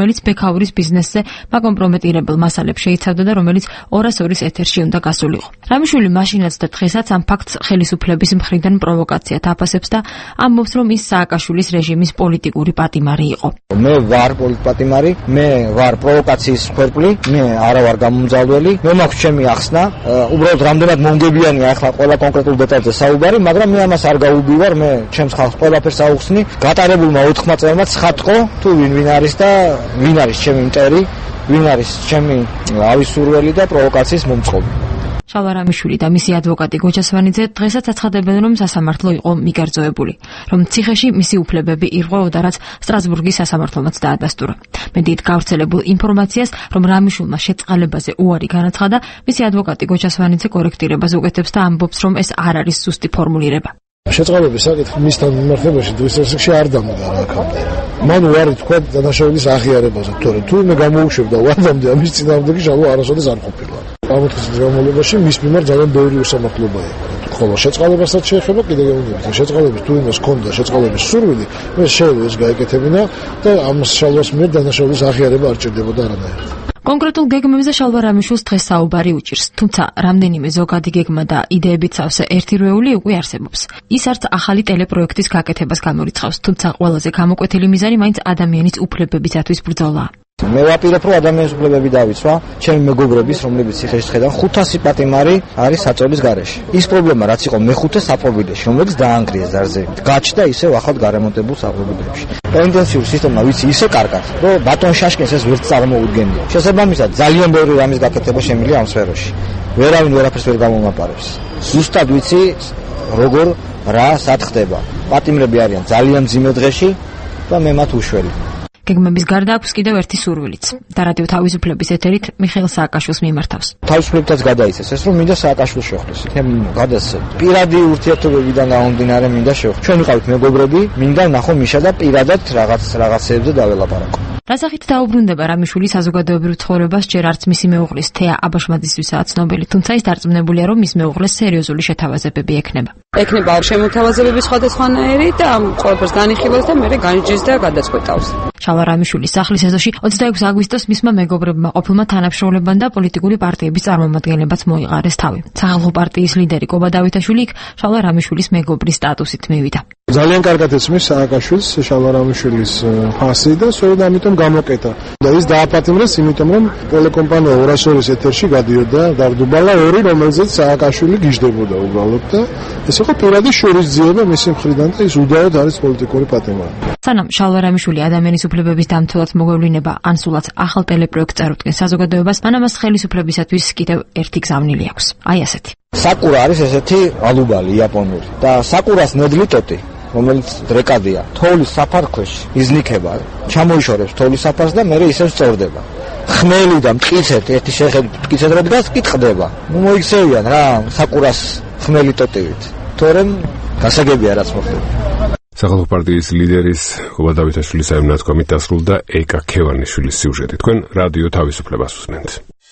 რომელიც ბექაურის ბიზნესზე მაკომპრომეტირებელ მასალებს შეიცავდა და რომელიც ორას ორის ეთერში უნდა გასულიყო. რამიშვილი მაშინაც და დღესაც ამ ფაქტს ხელისუფლების მხრიდან პროვოკაციად აფასებს და ამბობს, რომ ის სააკაშვილის რეჟიმის პოლიტიკური პატიმარი იყო. მე ვარ პოლიტპატიმარი, მე ვარ პროვოკაციის ხერხი, მე არა ვარ გამომძალველი, მე მაქვს ჩემი ახსნა, უბრალოდ რამდენად მომგებიანია ახლა ყველა კონკრეტულ დეტალზე საუბარი, მაგრამ მე ამას არ გაუბივარ, მე ჩემს ხალხს ყველაფერს აუხსნი, გატარებულმა ოთხმა წელმა ცხადყო თუ ვინ ვინ არის და ვინ არის ჩემი მტერი, ვინ არის ჩემი ავისურველი და პროვოკაციის მომწყობი. შალვარამიშვილი და მისი ადვოკატი გოჯა სვანიძე დღესაც აცხადებენ, რომ სასამართლო იყო მიკერძოებული, რომ ციხეში მისი უფლებები ირღვეოდა, რაც სტრასბურგის სასამართლომაც დაადასტურა. მედიით გავრცელებულ ინფორმაციას, რომ რამიშვილმა შეწყალებაზე უარი განაცხადა, მისი ადვოკატი გოჯა სვანიძე კორექტირებას უკეთებს და ამბობს, რომ ეს არ არის ზუსტი ფორმულირება. შეწყალების საკითხი მისთან მიმართებაში დღის წესრიგში არ დამდგა რა აქამდე. მან უარი თქვა დანაშაულის აღიარებაზე, თორე თუ მე გამოუშვებდა ვადამდე ამის წინააღმდეგი შალვა არასოდეს არ ყოფილა. ამოთხის განმავლობაში მის მიმართ ძალიან ბევრი უსამართლობა იყო. ხოლო შეწყალებასაც შეეხება კიდე გეუბნებით. შეწყალების თუ იმას ჰქონდა შეწყალების სურვილი, მე შეიძლება ეს გაეკეთებინა და ამ შალვას მიერ დანაშაულის აღიარება არ ჭირდებოდა არანაირად. კონკრეტულ გეგმებზე შალვარამიშვილს დღეს საუბარი უჭირს, თუმცა რამდენიმე ზოგადი გეგმა და იდეებით სავსე ერთირვეული უკვე არსებობს. ის არც ახალი ტელეპროექტის გაკეთებას გამორიცხავს, თუმცა ყველაზე გამოკვეთილი მიზანი მაინც ადამიანის უფლებებისათვის ბრძოლაა. მე ვაპირებ, რომ ადამიანის უფლებები დავიცვა, ჩემი მეგობრების, რომლებიც ციხეში ხედავ, ხუთასი პატიმარი არის საწოლის გარეშე. ის პრობლემა, რაც იყო მეხუთე საპრობილეში, რომელიც დაანგრიეს ზარზებით, გაჩნდა ისევ ახალ გარემონტებულ საპრობილეებში. პენდენციური სისტემა ვიცი ისე კარგად, რომ ბატონ შაშკინს ეს ვერც წარმოუდგენია. შესაბამისად, ძალიან ბევრი რამის გაკეთება შემიძლია ამ სფეროში. ვერავინ ვერაფერს ვერ გამომაპარებს. ზუსტად ვიცი, როგორ რა სად ხდება. პატიმრები არიან ძალიან მძიმე დღეში და მე მათ უშველი. გეგმების გარდა აქვს კიდევ ერთი სურვილიც და რადიო თავისუფლების ეთერით მიხეილ სააკაშვილს მიმართავს. თავისუფლებითაც გადაიცეს ეს, რომ მინდა სააკაშვილს შეხვდეს. იქნებ გადასცე. პირადი ურთიერთობებიდან გამომდინარე მინდა შეხვდე. ჩვენ ვიყავით მეგობრები, მინდა ნახო მიშა და პირადად რაღაც რაღაცეებზე დაველაპარაკო. რასახით დაუბრუნდება რამიშვილი საზოგადოებრივ ცხოვრებას, ჯერ არც მისი მეუღლის თეა აბაშმაძისთვისაა ცნობილი, თუმცა ის დარწმუნებულია, რომ მის მეუღლეს სერიოზული შეთავაზებები ექნება. ექნება შემოთავაზებები სხვადასხვანაირი და ამ ყველაფერს განიხილავს და მერე განიჯის და გადაწყვეტავს. შალვარამიშვილის სახლის ეზოში ოცდაექვსი აგვისტოს მისმა მეგობრებმა ყოფილმა თანამშრომლებმა და პოლიტიკური პარტიების წარმომადგენლებაც მოიყარეს თავი. სახალხო პარტიის ლიდერი კობა დავითაშვილი იქ შალვარამიშვილის მეგობრის სტატუსით მივიდა. ძალიან კარგად ესმის სააკაშვილს შალვარამიშვილის ფასი და სწორედ ამიტომ გამოკეტა. და ის დააპატიმრეს, იმიტომ რომ ტელეკომპანია ორას ორის ეთერში გადიოდა დარდუბალა ორი, რომელზეც სააკაშვილი გიждდებოდა უბრალოდ და ეს იყო პირადი შურისძიება მისი მხრიდან და ის უდავოდ არის პოლიტიკური პატიმარი. სანამ შალვარამიშვილი ადამიანის უფლებების დამცველად მოგევლინება ან სულაც ახალ ტელეპროექტს წარუდგენს საზოგადოებას, მან ამას ხელისუფლებისათვის კიდევ ერთი გზავნილი აქვს. აი ასეთი. საკურა არის ესეთი ალუბალი იაპონური და საკურას ნედლი ტოტი, რომელიც დრეკადია, თოვლის საფარქვეში იზნიქება, ჩამოიშორებს თოვლის საფარს და მერე ისევ სწორდება. ხმელი და მტკიცეთ ერთი შეხედვით მტკიცეთ რო დგას კი ტყდება. ნუ მოიქცევიან რა საკურას ხმელი ტოტივით. თორემ გასაგებია რაც მოხდება. სახალხო პარტიის ლიდერის კობა დავითაშვილის ამ ნათქვამით დასრულდა ეკა ქევანიშვილის სიუჟეტი. თქვენ რადიო თავისუფლებას უსმენთ.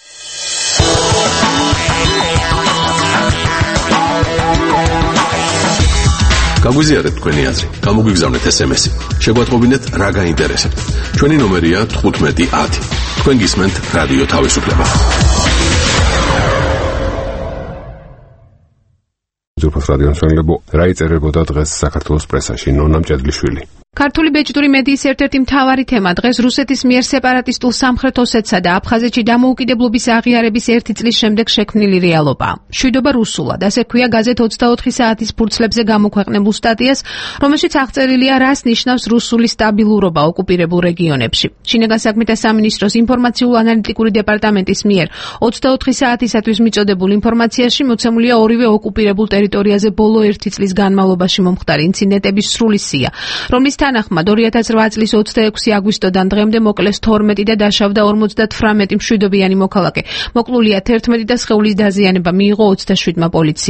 გაგვიზიარეთ თქვენი აზრი, გამოგვიგზავნეთ ეს ემ ესი. შეგვატყობინეთ რა გაინტერესებთ. ჩვენი ნომერია თხუთმეტი ათი. თქვენ გისმენთ რადიო თავისუფლება. ძურფას რადიო მსმენელებო, რა იწერებოდა დღეს საქართველოს პრესაში? ნონა მჭედლიშვილი. ქართული ბეჭდური მედიის ერთ-ერთი მთავარი თემა დღეს რუსეთის მიერ სეპარატისტულ სამხრეთ ოსეთსა და აფხაზეთში დამოუკიდებლობის აღიარების ერთი წლის შემდეგ შექმნილი რეალობაა. მშვიდობა რუსულად, ასე ქვია გაზეთ ოცდაოთხი საათის ფურცლებზე გამოქვეყნებულ სტატიას, რომელშიც აღწერილია, რას ნიშნავს რუსული სტაბილურობა ოკუპირებულ რეგიონებში. შინაგან საქმეთა სამინისტროს ინფორმაციულ-ანალიტიკური დეპარტამენტის მიერ ოცდაოთხი საათისათვის მიწოდებულ ინფორმაციაში მოცემულია ორივე ოკუპირებულ ტერიტორიაზე ბოლო ერთი წლის განმავლობაში მომხდარი ინციდენტების სრული სია, რომლის თანახმად ორი ათას რვა წლის ოცდაექვსი აგვისტოდან დღემდე მოკლეს თორმეტი და დაშავდა ორმოცდათვრამეტი მშვიდობიანი მოქალაქე. მოკლულია თერთმეტი და სხეულის დაზიანება მიიღო ოცდაშვიდმა პოლიციელმა.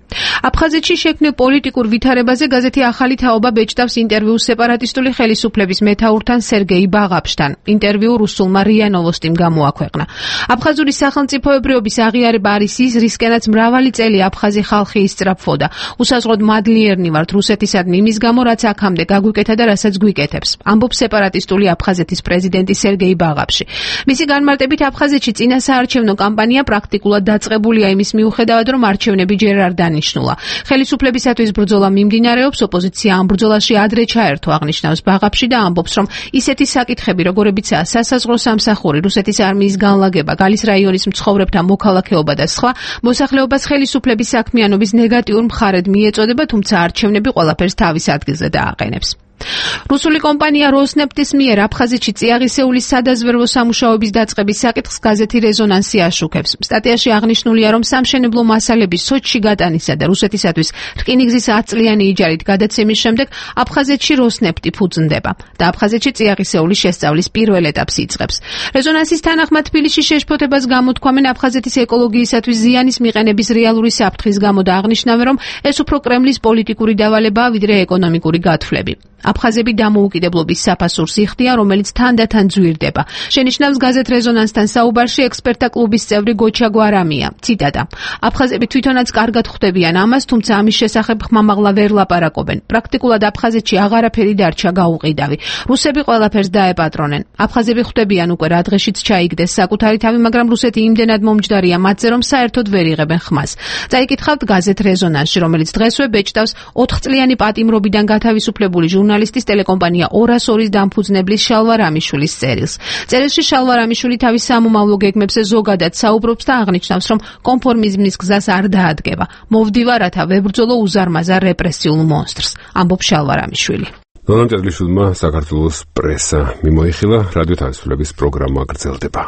აფხაზეთში შექმნილ პოლიტიკურ ვითარებაზე გაზეთი ახალი თაობა ბეჭდავს ინტერვიუს სეპარატისტული ხელისუფლების მეთაურთან სერგეი ბაღაფშთან. ინტერვიუ რუსულმა რია ნოვოსტიმ გამოაქვეყნა. აფხაზური სახელმწიფოებრიობის აღიარება არის ის, რისკენაც მრავალი წელი აფხაზი ხალხი ისწრაფვოდა. უსაზღროდ მადლიერნი ვართ რუსეთისადმი იმის გამო, რაც აქამდე გაგვიკეთა და რასაც გვიკეთებს. ამბობს სეპარატისტული აფხაზეთის პრეზიდენტი სერგეი ბაღაფში. მისი განმარტებით აფხაზეთში წინა საარჩევნო კამპანია პრაქტიკულად დაწყებულია იმის მიუხედავად, რომ არჩევნები ჯერ არ დანიშნულა. ხელისუფლებისათვის ბრძოლა მიმდინარეობს, ოპოზიცია ამ ბრძოლაში ადრე ჩაერთო, აღნიშნავს ბაღაფში და ამბობს, რომ ისეთი საკითხები, როგორებიცაა სასაზღვრო სამსახური, რუსეთის არმიის განლაგება, გალის რაიონის მცხოვრებთა მოქალაქეობა და სხვა, მოსახლეობას ხელისუფლების საქმიანობის ნეგატიურ მხარედ მიეწოდება, თუმცა არჩევნები ყველაფერს თავის ადგილზე დააყენებს. რუსული კომპანია როსნეფტის მიერ აფხაზეთში წიაღისეულის სადაზვერვო სამუშაოების დაწყების საკითხს გაზეთი რეზონანსი აშუქებს. სტატიაში აღნიშნულია, რომ სამშენებლო მასალების სოჩში გატანისა და რუსეთისათვის რკინიგზის ათ წლიანი იჯარით გადაცემის შემდეგ აფხაზეთში როსნეფტი ფუძნდება და აფხაზეთში წიაღისეულის შესწავლის პირველ ეტაპს იწყებს. რეზონანსის თანახმად თბილისში შეშფოთებას გამოთქვამენ აფხაზეთის ეკოლოგიისათვის ზიანის მიყენების რეალური საფრთხის გამო და აღნიშნავენ, რომ ეს უფრო კრემლის პოლიტიკური დავალებაა, ვიდრე ეკონომიკური გათვლები. აფხაზები დამოუკიდებლობის საფასურს იხდიან, რომელიც თანდათან ძვირდება. შენიშნავს გაზეთ რეზონანსთან საუბარში ექსპერტთა კლუბის წევრი გოჩა გვარამია. ციტატა: აფხაზები თვითონაც კარგად ხვდებიან ამას, თუმცა ამის შესახებ ხმამაღლა ვერ ლაპარაკობენ. პრაქტიკულად აფხაზეთში აღარაფერი დარჩა გაუყიდავი. რუსები ყველაფერს დაეპატრონენ. აფხაზები ხვდებიან უკვე რა დღეშიც ჩაიგდეს საკუთარი თავი, მაგრამ რუსეთი იმდენად მომჯდარია მათზე, რომ საერთოდ ვერ იღებენ ხმას. წაიკითხავთ გაზეთ რეზონანსში, რომელიც დღესვე ბეჭდავს ოთხ წლიანი პატიმრობიდან გათავისუფლებული ჟურნალისტის ტელეკომპანია ორას ორის დამფუძნებლის შალვა რამიშვილის წერილს. წერილში შალვა რამიშვილი თავის სამომავლო გეგმებზე ზოგადად საუბრობს და აღნიშნავს, რომ კონფორმიზმის გზას არ დაადგება. მოვდივა, რათა ვებრძოლო უზარმაზარ რეპრესიულ მონსტრს, ამბობს შალვა რამიშვილი. ნონა წერლიშვილმა საქართველოს პრესა მიმოიხილა, რადიო თავისუფლების პროგრამა გრძელდება.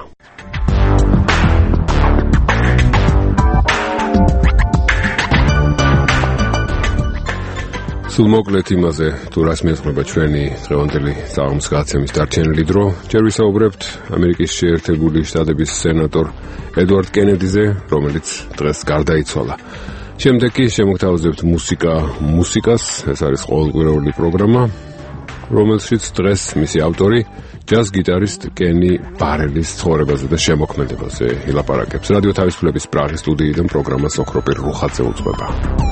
სულ მოკლედ იმაზე, თუ რას მიეძღვნება ჩვენი დღევანდელი წაღმის გადაცემის დარჩენილი დრო, ჯერ ვისაუბრებთ ამერიკის შეერთებული შტატების სენატორ ედვარდ კენედიზე, რომელიც დღეს გარდაიცვალა. შემდეგ კი შემოგთავაზებთ მუსიკა მუსიკას, ეს არის ყოველკვირეული პროგრამა, რომელშიც დღეს მისი ავტორი ჯაზ გიტარისტ კენი ბარელის ცხოვრებაზე და შემოქმედებაზე ილაპარაკებს. რადიო თავისუფლების პრაღის სტუდიიდან პროგრამას ოქროპირ რუხაძე უძღვება.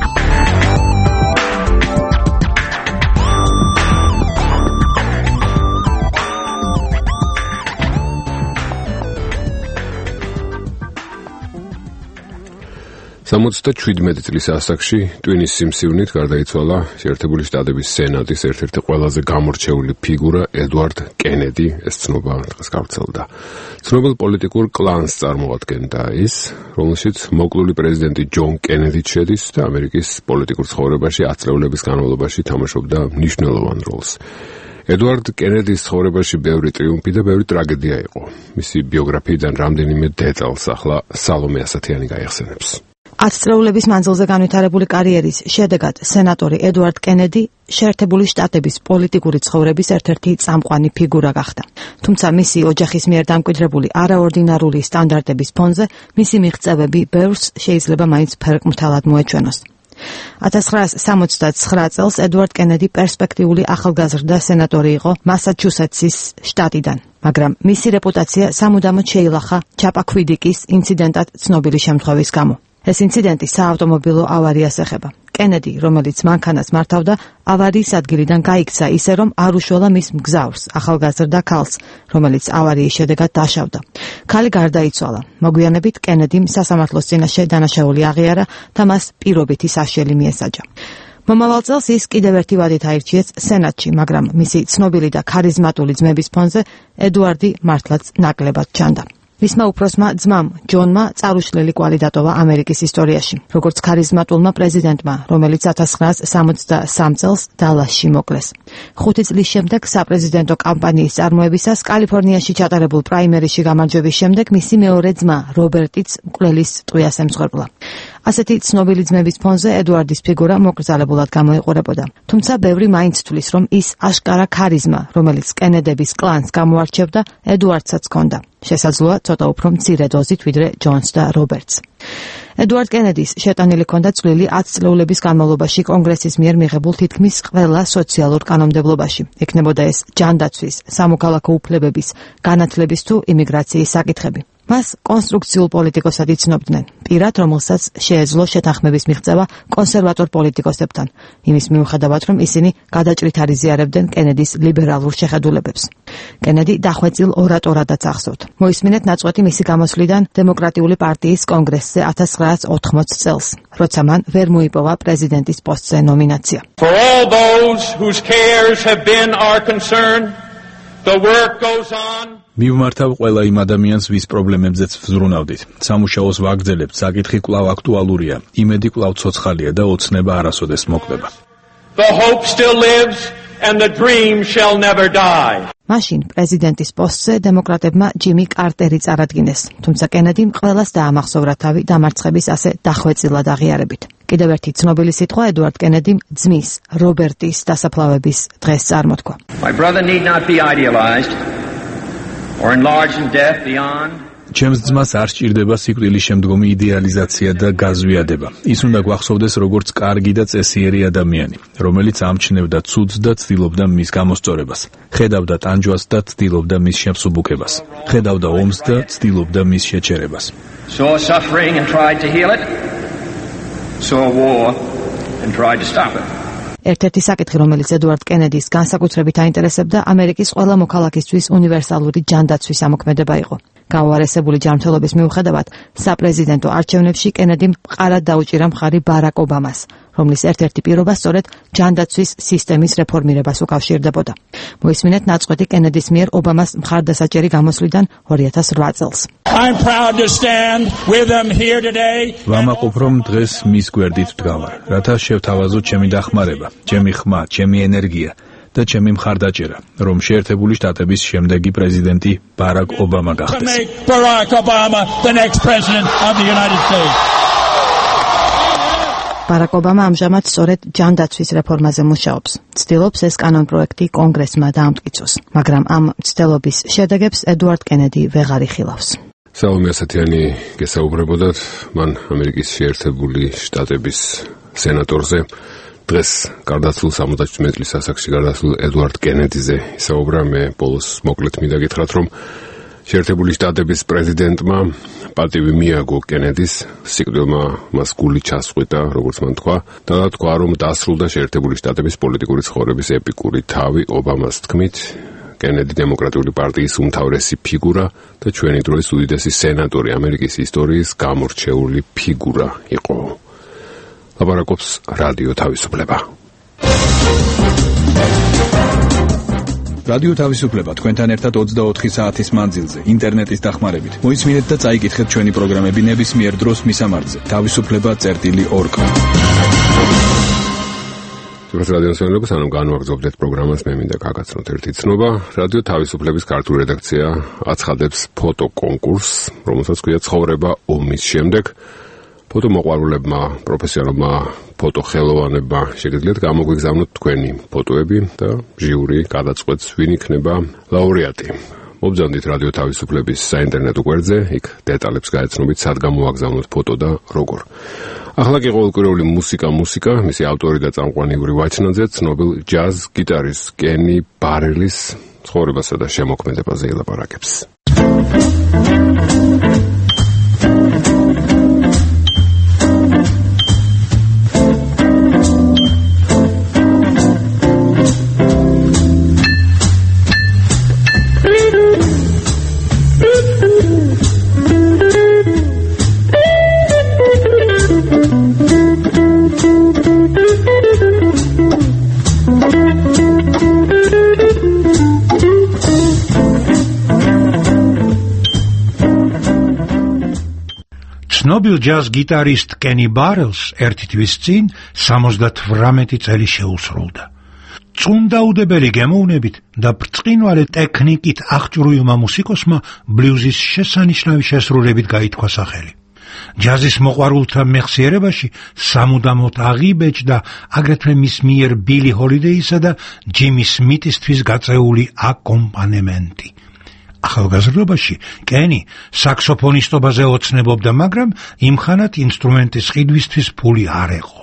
სამოცდაშვიდმეტი წლის ასაკში ტვინის სიმსივნით გარდაიცვალა შეერთებული შტატების სენატის ერთ-ერთი ყველაზე გამორჩეული ფიგურა ედვარდ კენედი, ეს ცნობა დღეს გავრცელდა. ცნობილ პოლიტიკურ კლანს წარმოადგენდა ის, რომელშიც მოკლული პრეზიდენტი ჯონ კენედი შედის და ამერიკის პოლიტიკურ ცხოვრებაში ათწლეულების განმავლობაში თამაშობდა მნიშვნელოვან როლს. ედვარდ კენედის ცხოვრებაში ბევრი ტრიუმფი და ბევრი ტრაგედია იყო. მისი ბიოგრაფიიდან რამდენიმე დეტალს ახლა სალომე ასათიანი გაიხსენებს. ათწლეულების მანძილზე განვითარებული კარიერის შედეგად სენატორი ედვარდ კენედი შეერთებული შტატების პოლიტიკური ცხოვრების ერთ-ერთი წამყვანი ფიგურა გახდა. თუმცა მისი ოჯახის მიერ დამკვიდრებული არაორდინარული სტანდარტების ფონზე მისი მიღწევები ბევრს შეიძლება მაინც ფერყმრთალად მოეჩვენოს. ათას ცხრაასი სამოცდაცხრა წელს ედვარდ კენედი პერსპექტიული ახალგაზრდა სენატორი იყო მასაჩუსეტსის შტატიდან, მაგრამ მისი რეპუტაცია სამუდამოდ შეილახა ჩაპა ქვიდიკის ინციდენტად ცნობილი შემთხვევის გამო. ეს ინციდენტი საავტომობილო ავარიას ეხება. კენედი, რომელიც მანქანას მართავდა, ავარიის ადგილიდან გაიქცა ისე, რომ არ უშველა მის მგზავრს, ახალგაზრდა ქალს, რომელიც ავარიის შედეგად დაშავდა. ქალი გარდაიცვალა. მოგვიანებით კენედიმ სასამართლოს წინაშე დანაშაული აღიარა და მას პირობითი საშელი მიესაჯა. მომავალ წელს ის კიდევ ერთი ვადით აირჩიეს სენატში, მაგრამ მისი ცნობილი და ქარიზმატული ძმების ფონზე ედვარდი მართლაც ნაკლებად ჩანდა. მისმა უფროსმა ძმამ ჯონმა წარუშლელი კვალი დატოვა ამერიკის ისტორიაში, როგორც ქარიზმატულმა პრეზიდენტმა, რომელიც ათას ცხრაასი სამოცდასამი წელს დალასში მოკლეს. ხუთი წლის შემდეგ საპრეზიდენტო კამპანიის წარმოებისას კალიფორნიაში ჩატარებულ პრაიმერიში გამარჯვების შემდეგ მისი მეორე ძმა რობერტიც მკვლელის ტყვიას ემსხვერპლა. ასეთი ცნობილი ძმების ფონზე ედუარდის ფიგურა მოკრძალებულად გამოიყურებოდა. თუმცა ბევრი მაინც თვლის, რომ ის აშკარა ქარიზმა, რომელიც კენედების კლანს გამოარჩევდა, ედუარდსაც ჰქონდა. შესაძლოა ცოტა უფრო მცირე დოზით ვიდრე ჯონს და რობერტს. ედუარდ კენედის შეტანილი ჰქონდა წვლილი ათი წლეულების განმავლობაში კონგრესის მიერ მიღებულ თითქმის ყველა სოციალურ კანონმდებლობაში. ექნებოდა ეს ჯანდაცვის, სამოქალაქო უფლებების, განათლების თუ იმიგრაციის საკითხები. მას კონსტრუქციულ პოლიტიკოსად იცნობდნენ, პირად, რომელსაც შეეძლო შეთანხმების მიღწევა კონსერვატორ პოლიტიკოსებთან, იმის მიუხედავად, რომ ისინი გადაჭრით არ იზიარებდნენ კენედის ლიბერალურ შეხედულებებს. კენედი დახვეწილ ორატორადაც ახსოვთ. მოისმინეთ ნაწყვეტი მისი გამოსვლიდან დემოკრატიული პარტიის კონგრესზე ათას ცხრაასი ოთხმოცი წელს, როცა მან ვერ მოიპოვა პრეზიდენტის პოსტზე ნომინაცია. For all those whose cares have been our concern, the work goes on. მივმართავ ყველა იმ ადამიანს, ვის პრობლემებზეც ვზრუნავდით. სამუშაოს ვაგრძელებთ, საკითხი კვლავ აქტუალურია, იმედი კვლავ ცოცხალია და ოცნება არასოდეს მოკლდება. The hope still lives and the dream shall never die. მაშინ პრეზიდენტის პოსტზე დემოკრატებმა ჯიმი კარტერი წარადგინეს, თუმცა კენედიმ ყველას დაამახსოვრა თავი დამარცხების ასე დახვეწილად აღიარებით. კიდევ ერთი ცნობილი სიტყვა ედუარდ კენედიმ ძმის, რობერტის დასაფლავების დღეს წარმოთქვა. My brother need not be idealized or enlarged in death beyond. ჩემს ძმას არ სჭირდება სიკვდილის შემდგომი იდეალიზაცია და გაზვიადება. ის უნდა გვახსოვდეს როგორც კარგი და წესიერი ადამიანი, რომელიც ამჩნევდა ცუდს და ცდილობდა მის გამოსწორებას. ხედავდა ტანჯვას და ცდილობდა მის შემსუბუქებას. ხედავდა ომს და ცდილობდა მის შეჩერებას. Saw suffering and tried to heal it. Saw war and tried to stop it. ერთ-ერთი საკითხი, რომელიც ედუარდ კენედის განსაკუთრებით აინტერესებდა, ამერიკის ყველა მოქალაქისთვის უნივერსალური ჯანდაცვის ამოქმედება იყო. გაუარესებული ჯანმრთელობის მიუხედავად, საპრეზიდენტო არჩევნებში კენედიმ მყარად დაუჭირა მხარი ბარაკ ობამას, რომლის ერთ-ერთი პირობა სწორედ ჯანდაცვის სისტემის რეფორმირებას უკავშირდებოდა. მოისმინეთ ნაწყვეტი კენედის მიერ ობამას მხარდასაჭერი გამოსვლიდან ორი ათას რვა წელს. I'm proud to stand with them here today. ვამაყობ, რომ დღეს მის გვერდით ვდგავარ, რათა შევთავაზო ჩემი დახმარება, ჩემი ხმა, ჩემი ენერგია და ჩემი მხარდაჭერა, რომ შეერთებული შტატების შემდეგი პრეზიდენტი ბარაკ ობამა გახდეს. Barack Obama the next president of the United States. ბარაკ ობამა ამჟამად სწორედ ჯანდაცვის რეფორმაზე მუშაობს. ცდილობს ეს კანონპროექტი კონგრესმა დაამტკიცოს, მაგრამ ამ ცდილობის შედეგებს ედუარდ კენედი ვეღარ იხილავს. საომი ასათიანი გესაუბრებოდათ, მან ამერიკის შეერთებული შტატების სენატორზე დღეს გარდაცვლილ სამოცდაშვიდმეტი წლის ასაკში გარდაცვლილ ედუარდ კენედიზე ისაუბრა. მე ბოლოს მოკლედ მინდა გითხრათ, რომ შეერთებული შტატების პრეზიდენტმა პატივი მიაგო კენედის, სიკვდილმა მას გული ჩასწყვიტა, როგორც მან თქვა, და თქვა, რომ დასრულდა შეერთებული შტატების პოლიტიკური ცხოვრების ეპიკური თავი. ობამას თქმით, კენედი დემოკრატიული პარტიის უმთავრესი ფიგურა და ჩვენი დროის უდიდესი სენატორი ამერიკის ისტორიის გამორჩეული ფიგურა იყო. ლაპარაკობს რადიო თავისუფლება. რადიო თავისუფლება თქვენთან ერთად ოცდაოთხი საათის მანძილზე, ინტერნეტის დახმარებით. მოისმინეთ და წაიკითხეთ ჩვენი პროგრამები ნებისმიერ დროს მისამართზე. თავისუფლება წერტილი ორკ. როგორც რადიო მსმენელებს, ანუ განვაგრძობდეთ პროგრამას, მე მინდა გაგაცნოთ ერთი ცნობა. რადიო თავისუფლების ქართული რედაქცია აცხადებს ფოტო კონკურსს, რომელსაც ქვია ცხოვრება ომის შემდეგ. ფოტომოყვარულებმა, პროფესიონალმა ფოტოხელოვანებმა შეგიძლიათ გამოგვიგზავნოთ თქვენი ფოტოები და ჟიური გადაწყვეტს, ვინ იქნება ლაურეატი. მობრძანდით რადიო თავისუფლების საინტერნეტო გვერდზე, იქ დეტალებს გაეცნობით, სად გამოვაგზავნოთ ფოტო და როგორ. ახლა კი ყოველკვირეული მუსიკა მუსიკა, მისი ავტორი და წამყვანი იური ვაჩნაძე ცნობილ ჯაზ გიტარისტ კენი ბარელის ცხოვრებასა და შემოქმედებაზე ელაპარაკებს. ცნობილ ჯაზ გიტარისტ კენი ბარელს ერთი თვის წინ სამოცდათვრამეტი წელი შეუსრულდა. წუნდაუდებელი გემოვნებით და ბრწყინვალე ტექნიკით აღჭურვილმა მუსიკოსმა ბლიუზის შესანიშნავი შესრულებით გაითქვა სახელი. ჯაზის მოყვარულთა მეხსიერებაში სამუდამოდ აღიბეჭდა აგრეთვე მის მიერ ბილი ჰოლიდეისა და ჯიმი სმითისთვის გაწეული აკომპანემენტი. ახალგაზრდობაში კენი საქსოფონისტობაზე ოცნებობდა, მაგრამ იმხანად ინსტრუმენტის ყიდვისთვის ფული არ ეყო.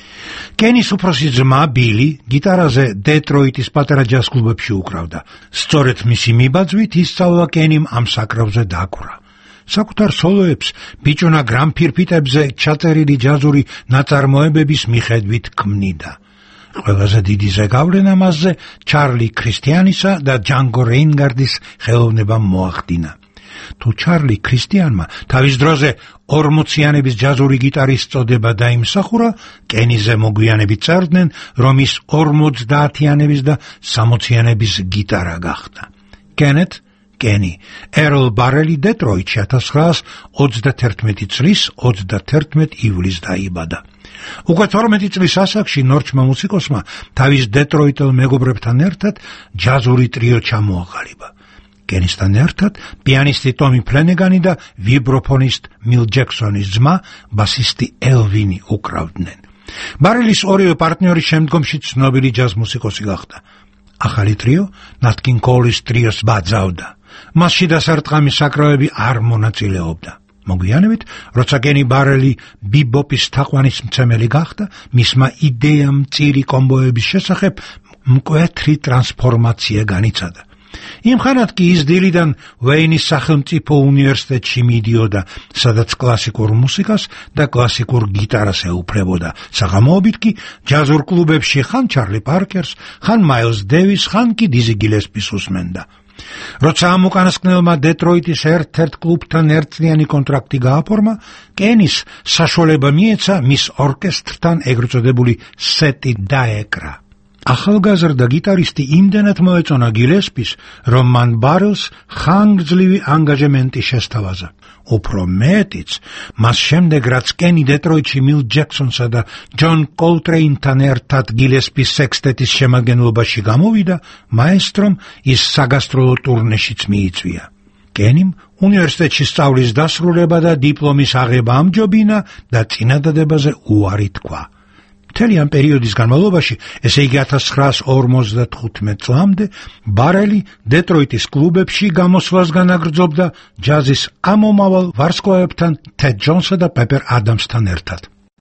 კენის უფროსი ძმა ბილი გიტარაზე დეტროიტის პატარა ჯაზ კლუბებში უკრავდა. სწორედ მისი მიბაძვით ისწავლა კენიმ ამ საკრავზე დაკვრა. საკუთარ სოლოებს ბიჭუნა გრამფირფიტებზე ჩაწერილი ჯაზური ნაწარმოებების მიხედვით ქმნიდა. ყველაზე დიდი ზეგავლენა მასზე ჩარლი ქრისტიანისა და ჯანგო რეინგარდის ხელოვნებამ მოახდინა. თუ ჩარლი ქრისტიანმა თავის დროზე ორმოციანების ჯაზური გიტარის წოდება დაიმსახურა, კენიზე მოგვიანებით წერდნენ, რომ ის ორმოცდაათიანების და სამოციანების გიტარა გახდა. კენეთ კენი ეროლ ბარელი დეტროიტში ათას ცხრაას ოცდათერთმეტი წლის ოცდათერთმეტ ივლისს დაიბადა. უკვე თორმეტი წლის ასაკში ნორჩმა მუსიკოსმა თავის დეტროიტელ მეგობრებთან ერთად ჯაზური ტრიო ჩამოაყალიბა. კენისთან ერთად პიანისტი ტომი ფლენეგანი და ვიბროფონისტ მილ ჯექსონის ძმა ბასისტი ელვინი უკრავდნენ. ბარელის ორივე პარტნიორი შემდგომში ცნობილი ჯაზ მუსიკოსი გახდა. ახალი ტრიო ნატ კინგ კოლის ტრიოს ბაძავდა. მასში დასარტყამი საკრავები არ მონაწილეობდა. მოგვიანებით, როცა კენი ბარელი ბიბოპის თაყვანისმცემელი გახდა, მისმა იდეამ მწირი კომბოების შესახებ მკვეთრი ტრანსფორმაცია განიცადა. იმხანად კი ის დილიდან ვეინის სახელმწიფო უნივერსიტეტში მიდიოდა, სადაც კლასიკურ მუსიკას და კლასიკურ გიტარას ეუფლებოდა. საღამოობით კი ჯაზურ კლუბებში ხან ჩარლი პარკერს, ხან მაილს დევის, ხან კი დიზი გილესპის უსმენდა. როცა ამ უკანასკნელმა დეტროიტის ერთ-ერთ კლუბთან ერთწლიანი კონტრაქტი გააფორმა, კენის საშუალება მიეცა მის ორკესტრთან ეგრეთ წოდებული სეტი დაეკრა. ახალგაზრდა გიტარისტი იმდენად მოეწონა გილესპის, რომ მან ბარელს ხანგრძლივი ანგაჟემენტი შესთავაზა. უფრო მეტიც, მას შემდეგ რაც კენი დეტროიტში მილ ჯექსონსა და ჯონ კოლტრეინთან ერთად გილესპის სექსტეტის შემადგენლობაში გამოვიდა, მაესტრომ ის საგასტროლო ტურნეშიც მიიწვია. კენიმ უნივერსიტეტში სწავლის დასრულება და დიპლომის აღება ამჯობინა და წინადადებაზე უარი თქვა. მთელი ამ პერიოდის განმავლობაში, ესე იგი ათას ცხრაას ორმოცდათხუთმეტ წლამდე, ბარელი დეტროიტის კლუბებში გამოსვლას განაგრძობდა ჯაზის ამომავალ ვარსკვლავებთან, თედ ჯონსა და პეპერ ადამსთან ერთად.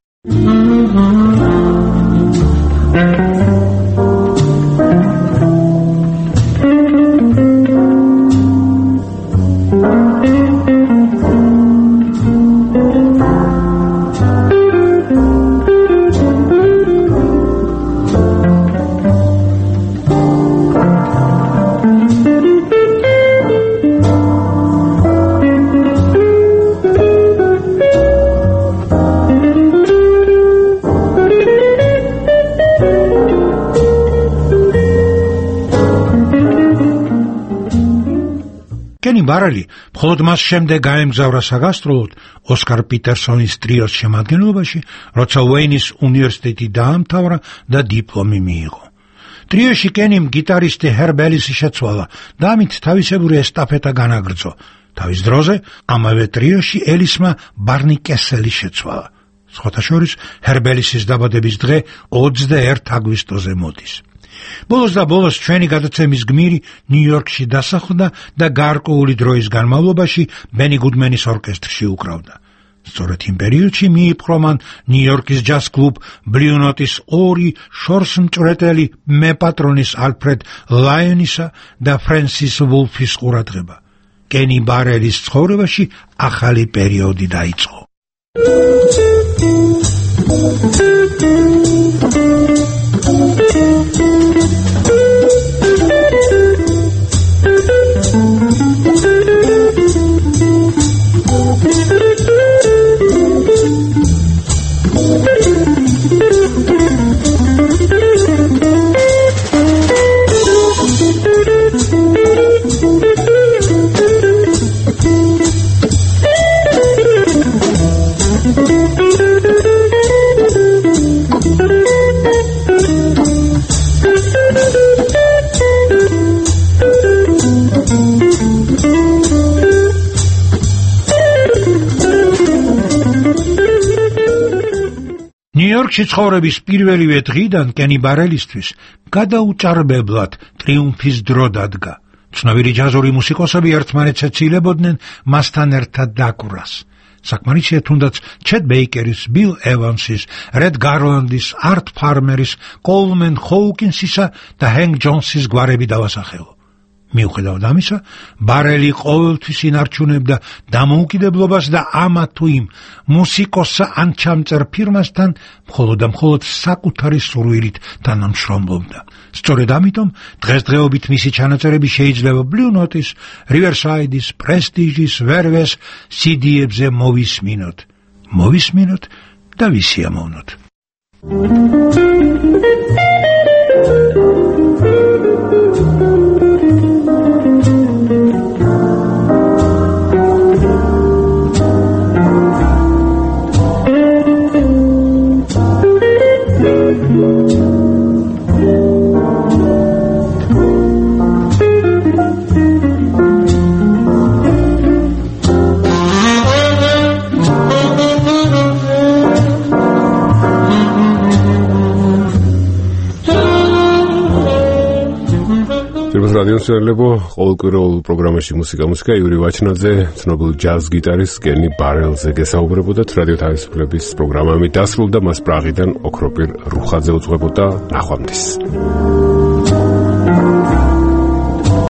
კენი ბარელი მხოლოდ მას შემდეგ გაემგზავრა საგასტროლოდ ოსკარ პიტერსონის ტრიოს შემადგენლობაში, როცა ვეინის უნივერსიტეტი დაამთავრა და დიპლომი მიიღო. ტრიოში კენიმ გიტარისტი ჰერბ ელისი შეცვალა და ამით თავისებური ესტაფეტა განაგრძო. თავის დროზე ამავე ტრიოში ელისმა ბარნი კესელი შეცვალა. სხვათა შორის ჰერბ ელისის დაბადების დღე ოცდაერთი აგვისტოზე მოდის. ბოლოს და ბოლოს ჩვენი გადაცემის გმირი ნიუ-იორკში დასახლდა და გარკვეული დროის განმავლობაში ბენი გუდმენის ორკესტრში უკრავდა. სწორედ იმ პერიოდში მიიპყრო მან ნიუ-იორკის ჯაზ კლუბ ბლიუ ნოტის ორი შორსმჭრეტელი მეპატრონის ალფრედ ლაიონისა და ფრენსის ვულფის ყურადღება. კენი ბარელის ცხოვრებაში ახალი პერიოდი დაიწყო. პროექტში ცხოვრების პირველივე დღიდან კენი ბარელისთვის გადაუჭარბებლად ტრიუმფის დრო დადგა. ცნობილი ჯაზური მუსიკოსები ერთმანეთს ეცილებოდნენ მასთან ერთად დაკვრას. საკმარისია თუნდაც ჩედ ბეიკერის, ბილ ევანსის, რედ გარლანდის, არტ ფარმერის, კოლმენ ჰოუკინსისა და ჰენკ ჯონსის გვარები დავასახელო. მიუხედავად ამისა, ბარელი ყოველთვის ინარჩუნებდა დამოუკიდებლობას და ამა თუ იმ მუსიკოსსა ან ჩამწერ ფირმასთან მხოლოდ და მხოლოდ საკუთარი სურვილით თანამშრომლობდა. სწორედ ამიტომ დღესდღეობით მისი ჩანაწერები შეიძლება Blue Note-ის, Riverside-ის, Prestige-ის, Verve-ის სი დი-ებზე მოვისმინოთ. მოვისმინოთ და ვისიამოვნოთ. რადიო მსმენელებო, ყოველკვირეულ პროგრამაში მუსიკა მუსიკა იური ვაჩნაძე, ცნობილ ჯაზ გიტარისტ კენი ბარელზე გესაუბრებოდათ. რადიო თავისუფლების პროგრამა ამით დასრულდა, მას პრაღიდან ოქროპირ რუხაძე უძღვებოდა. ნახვამდის.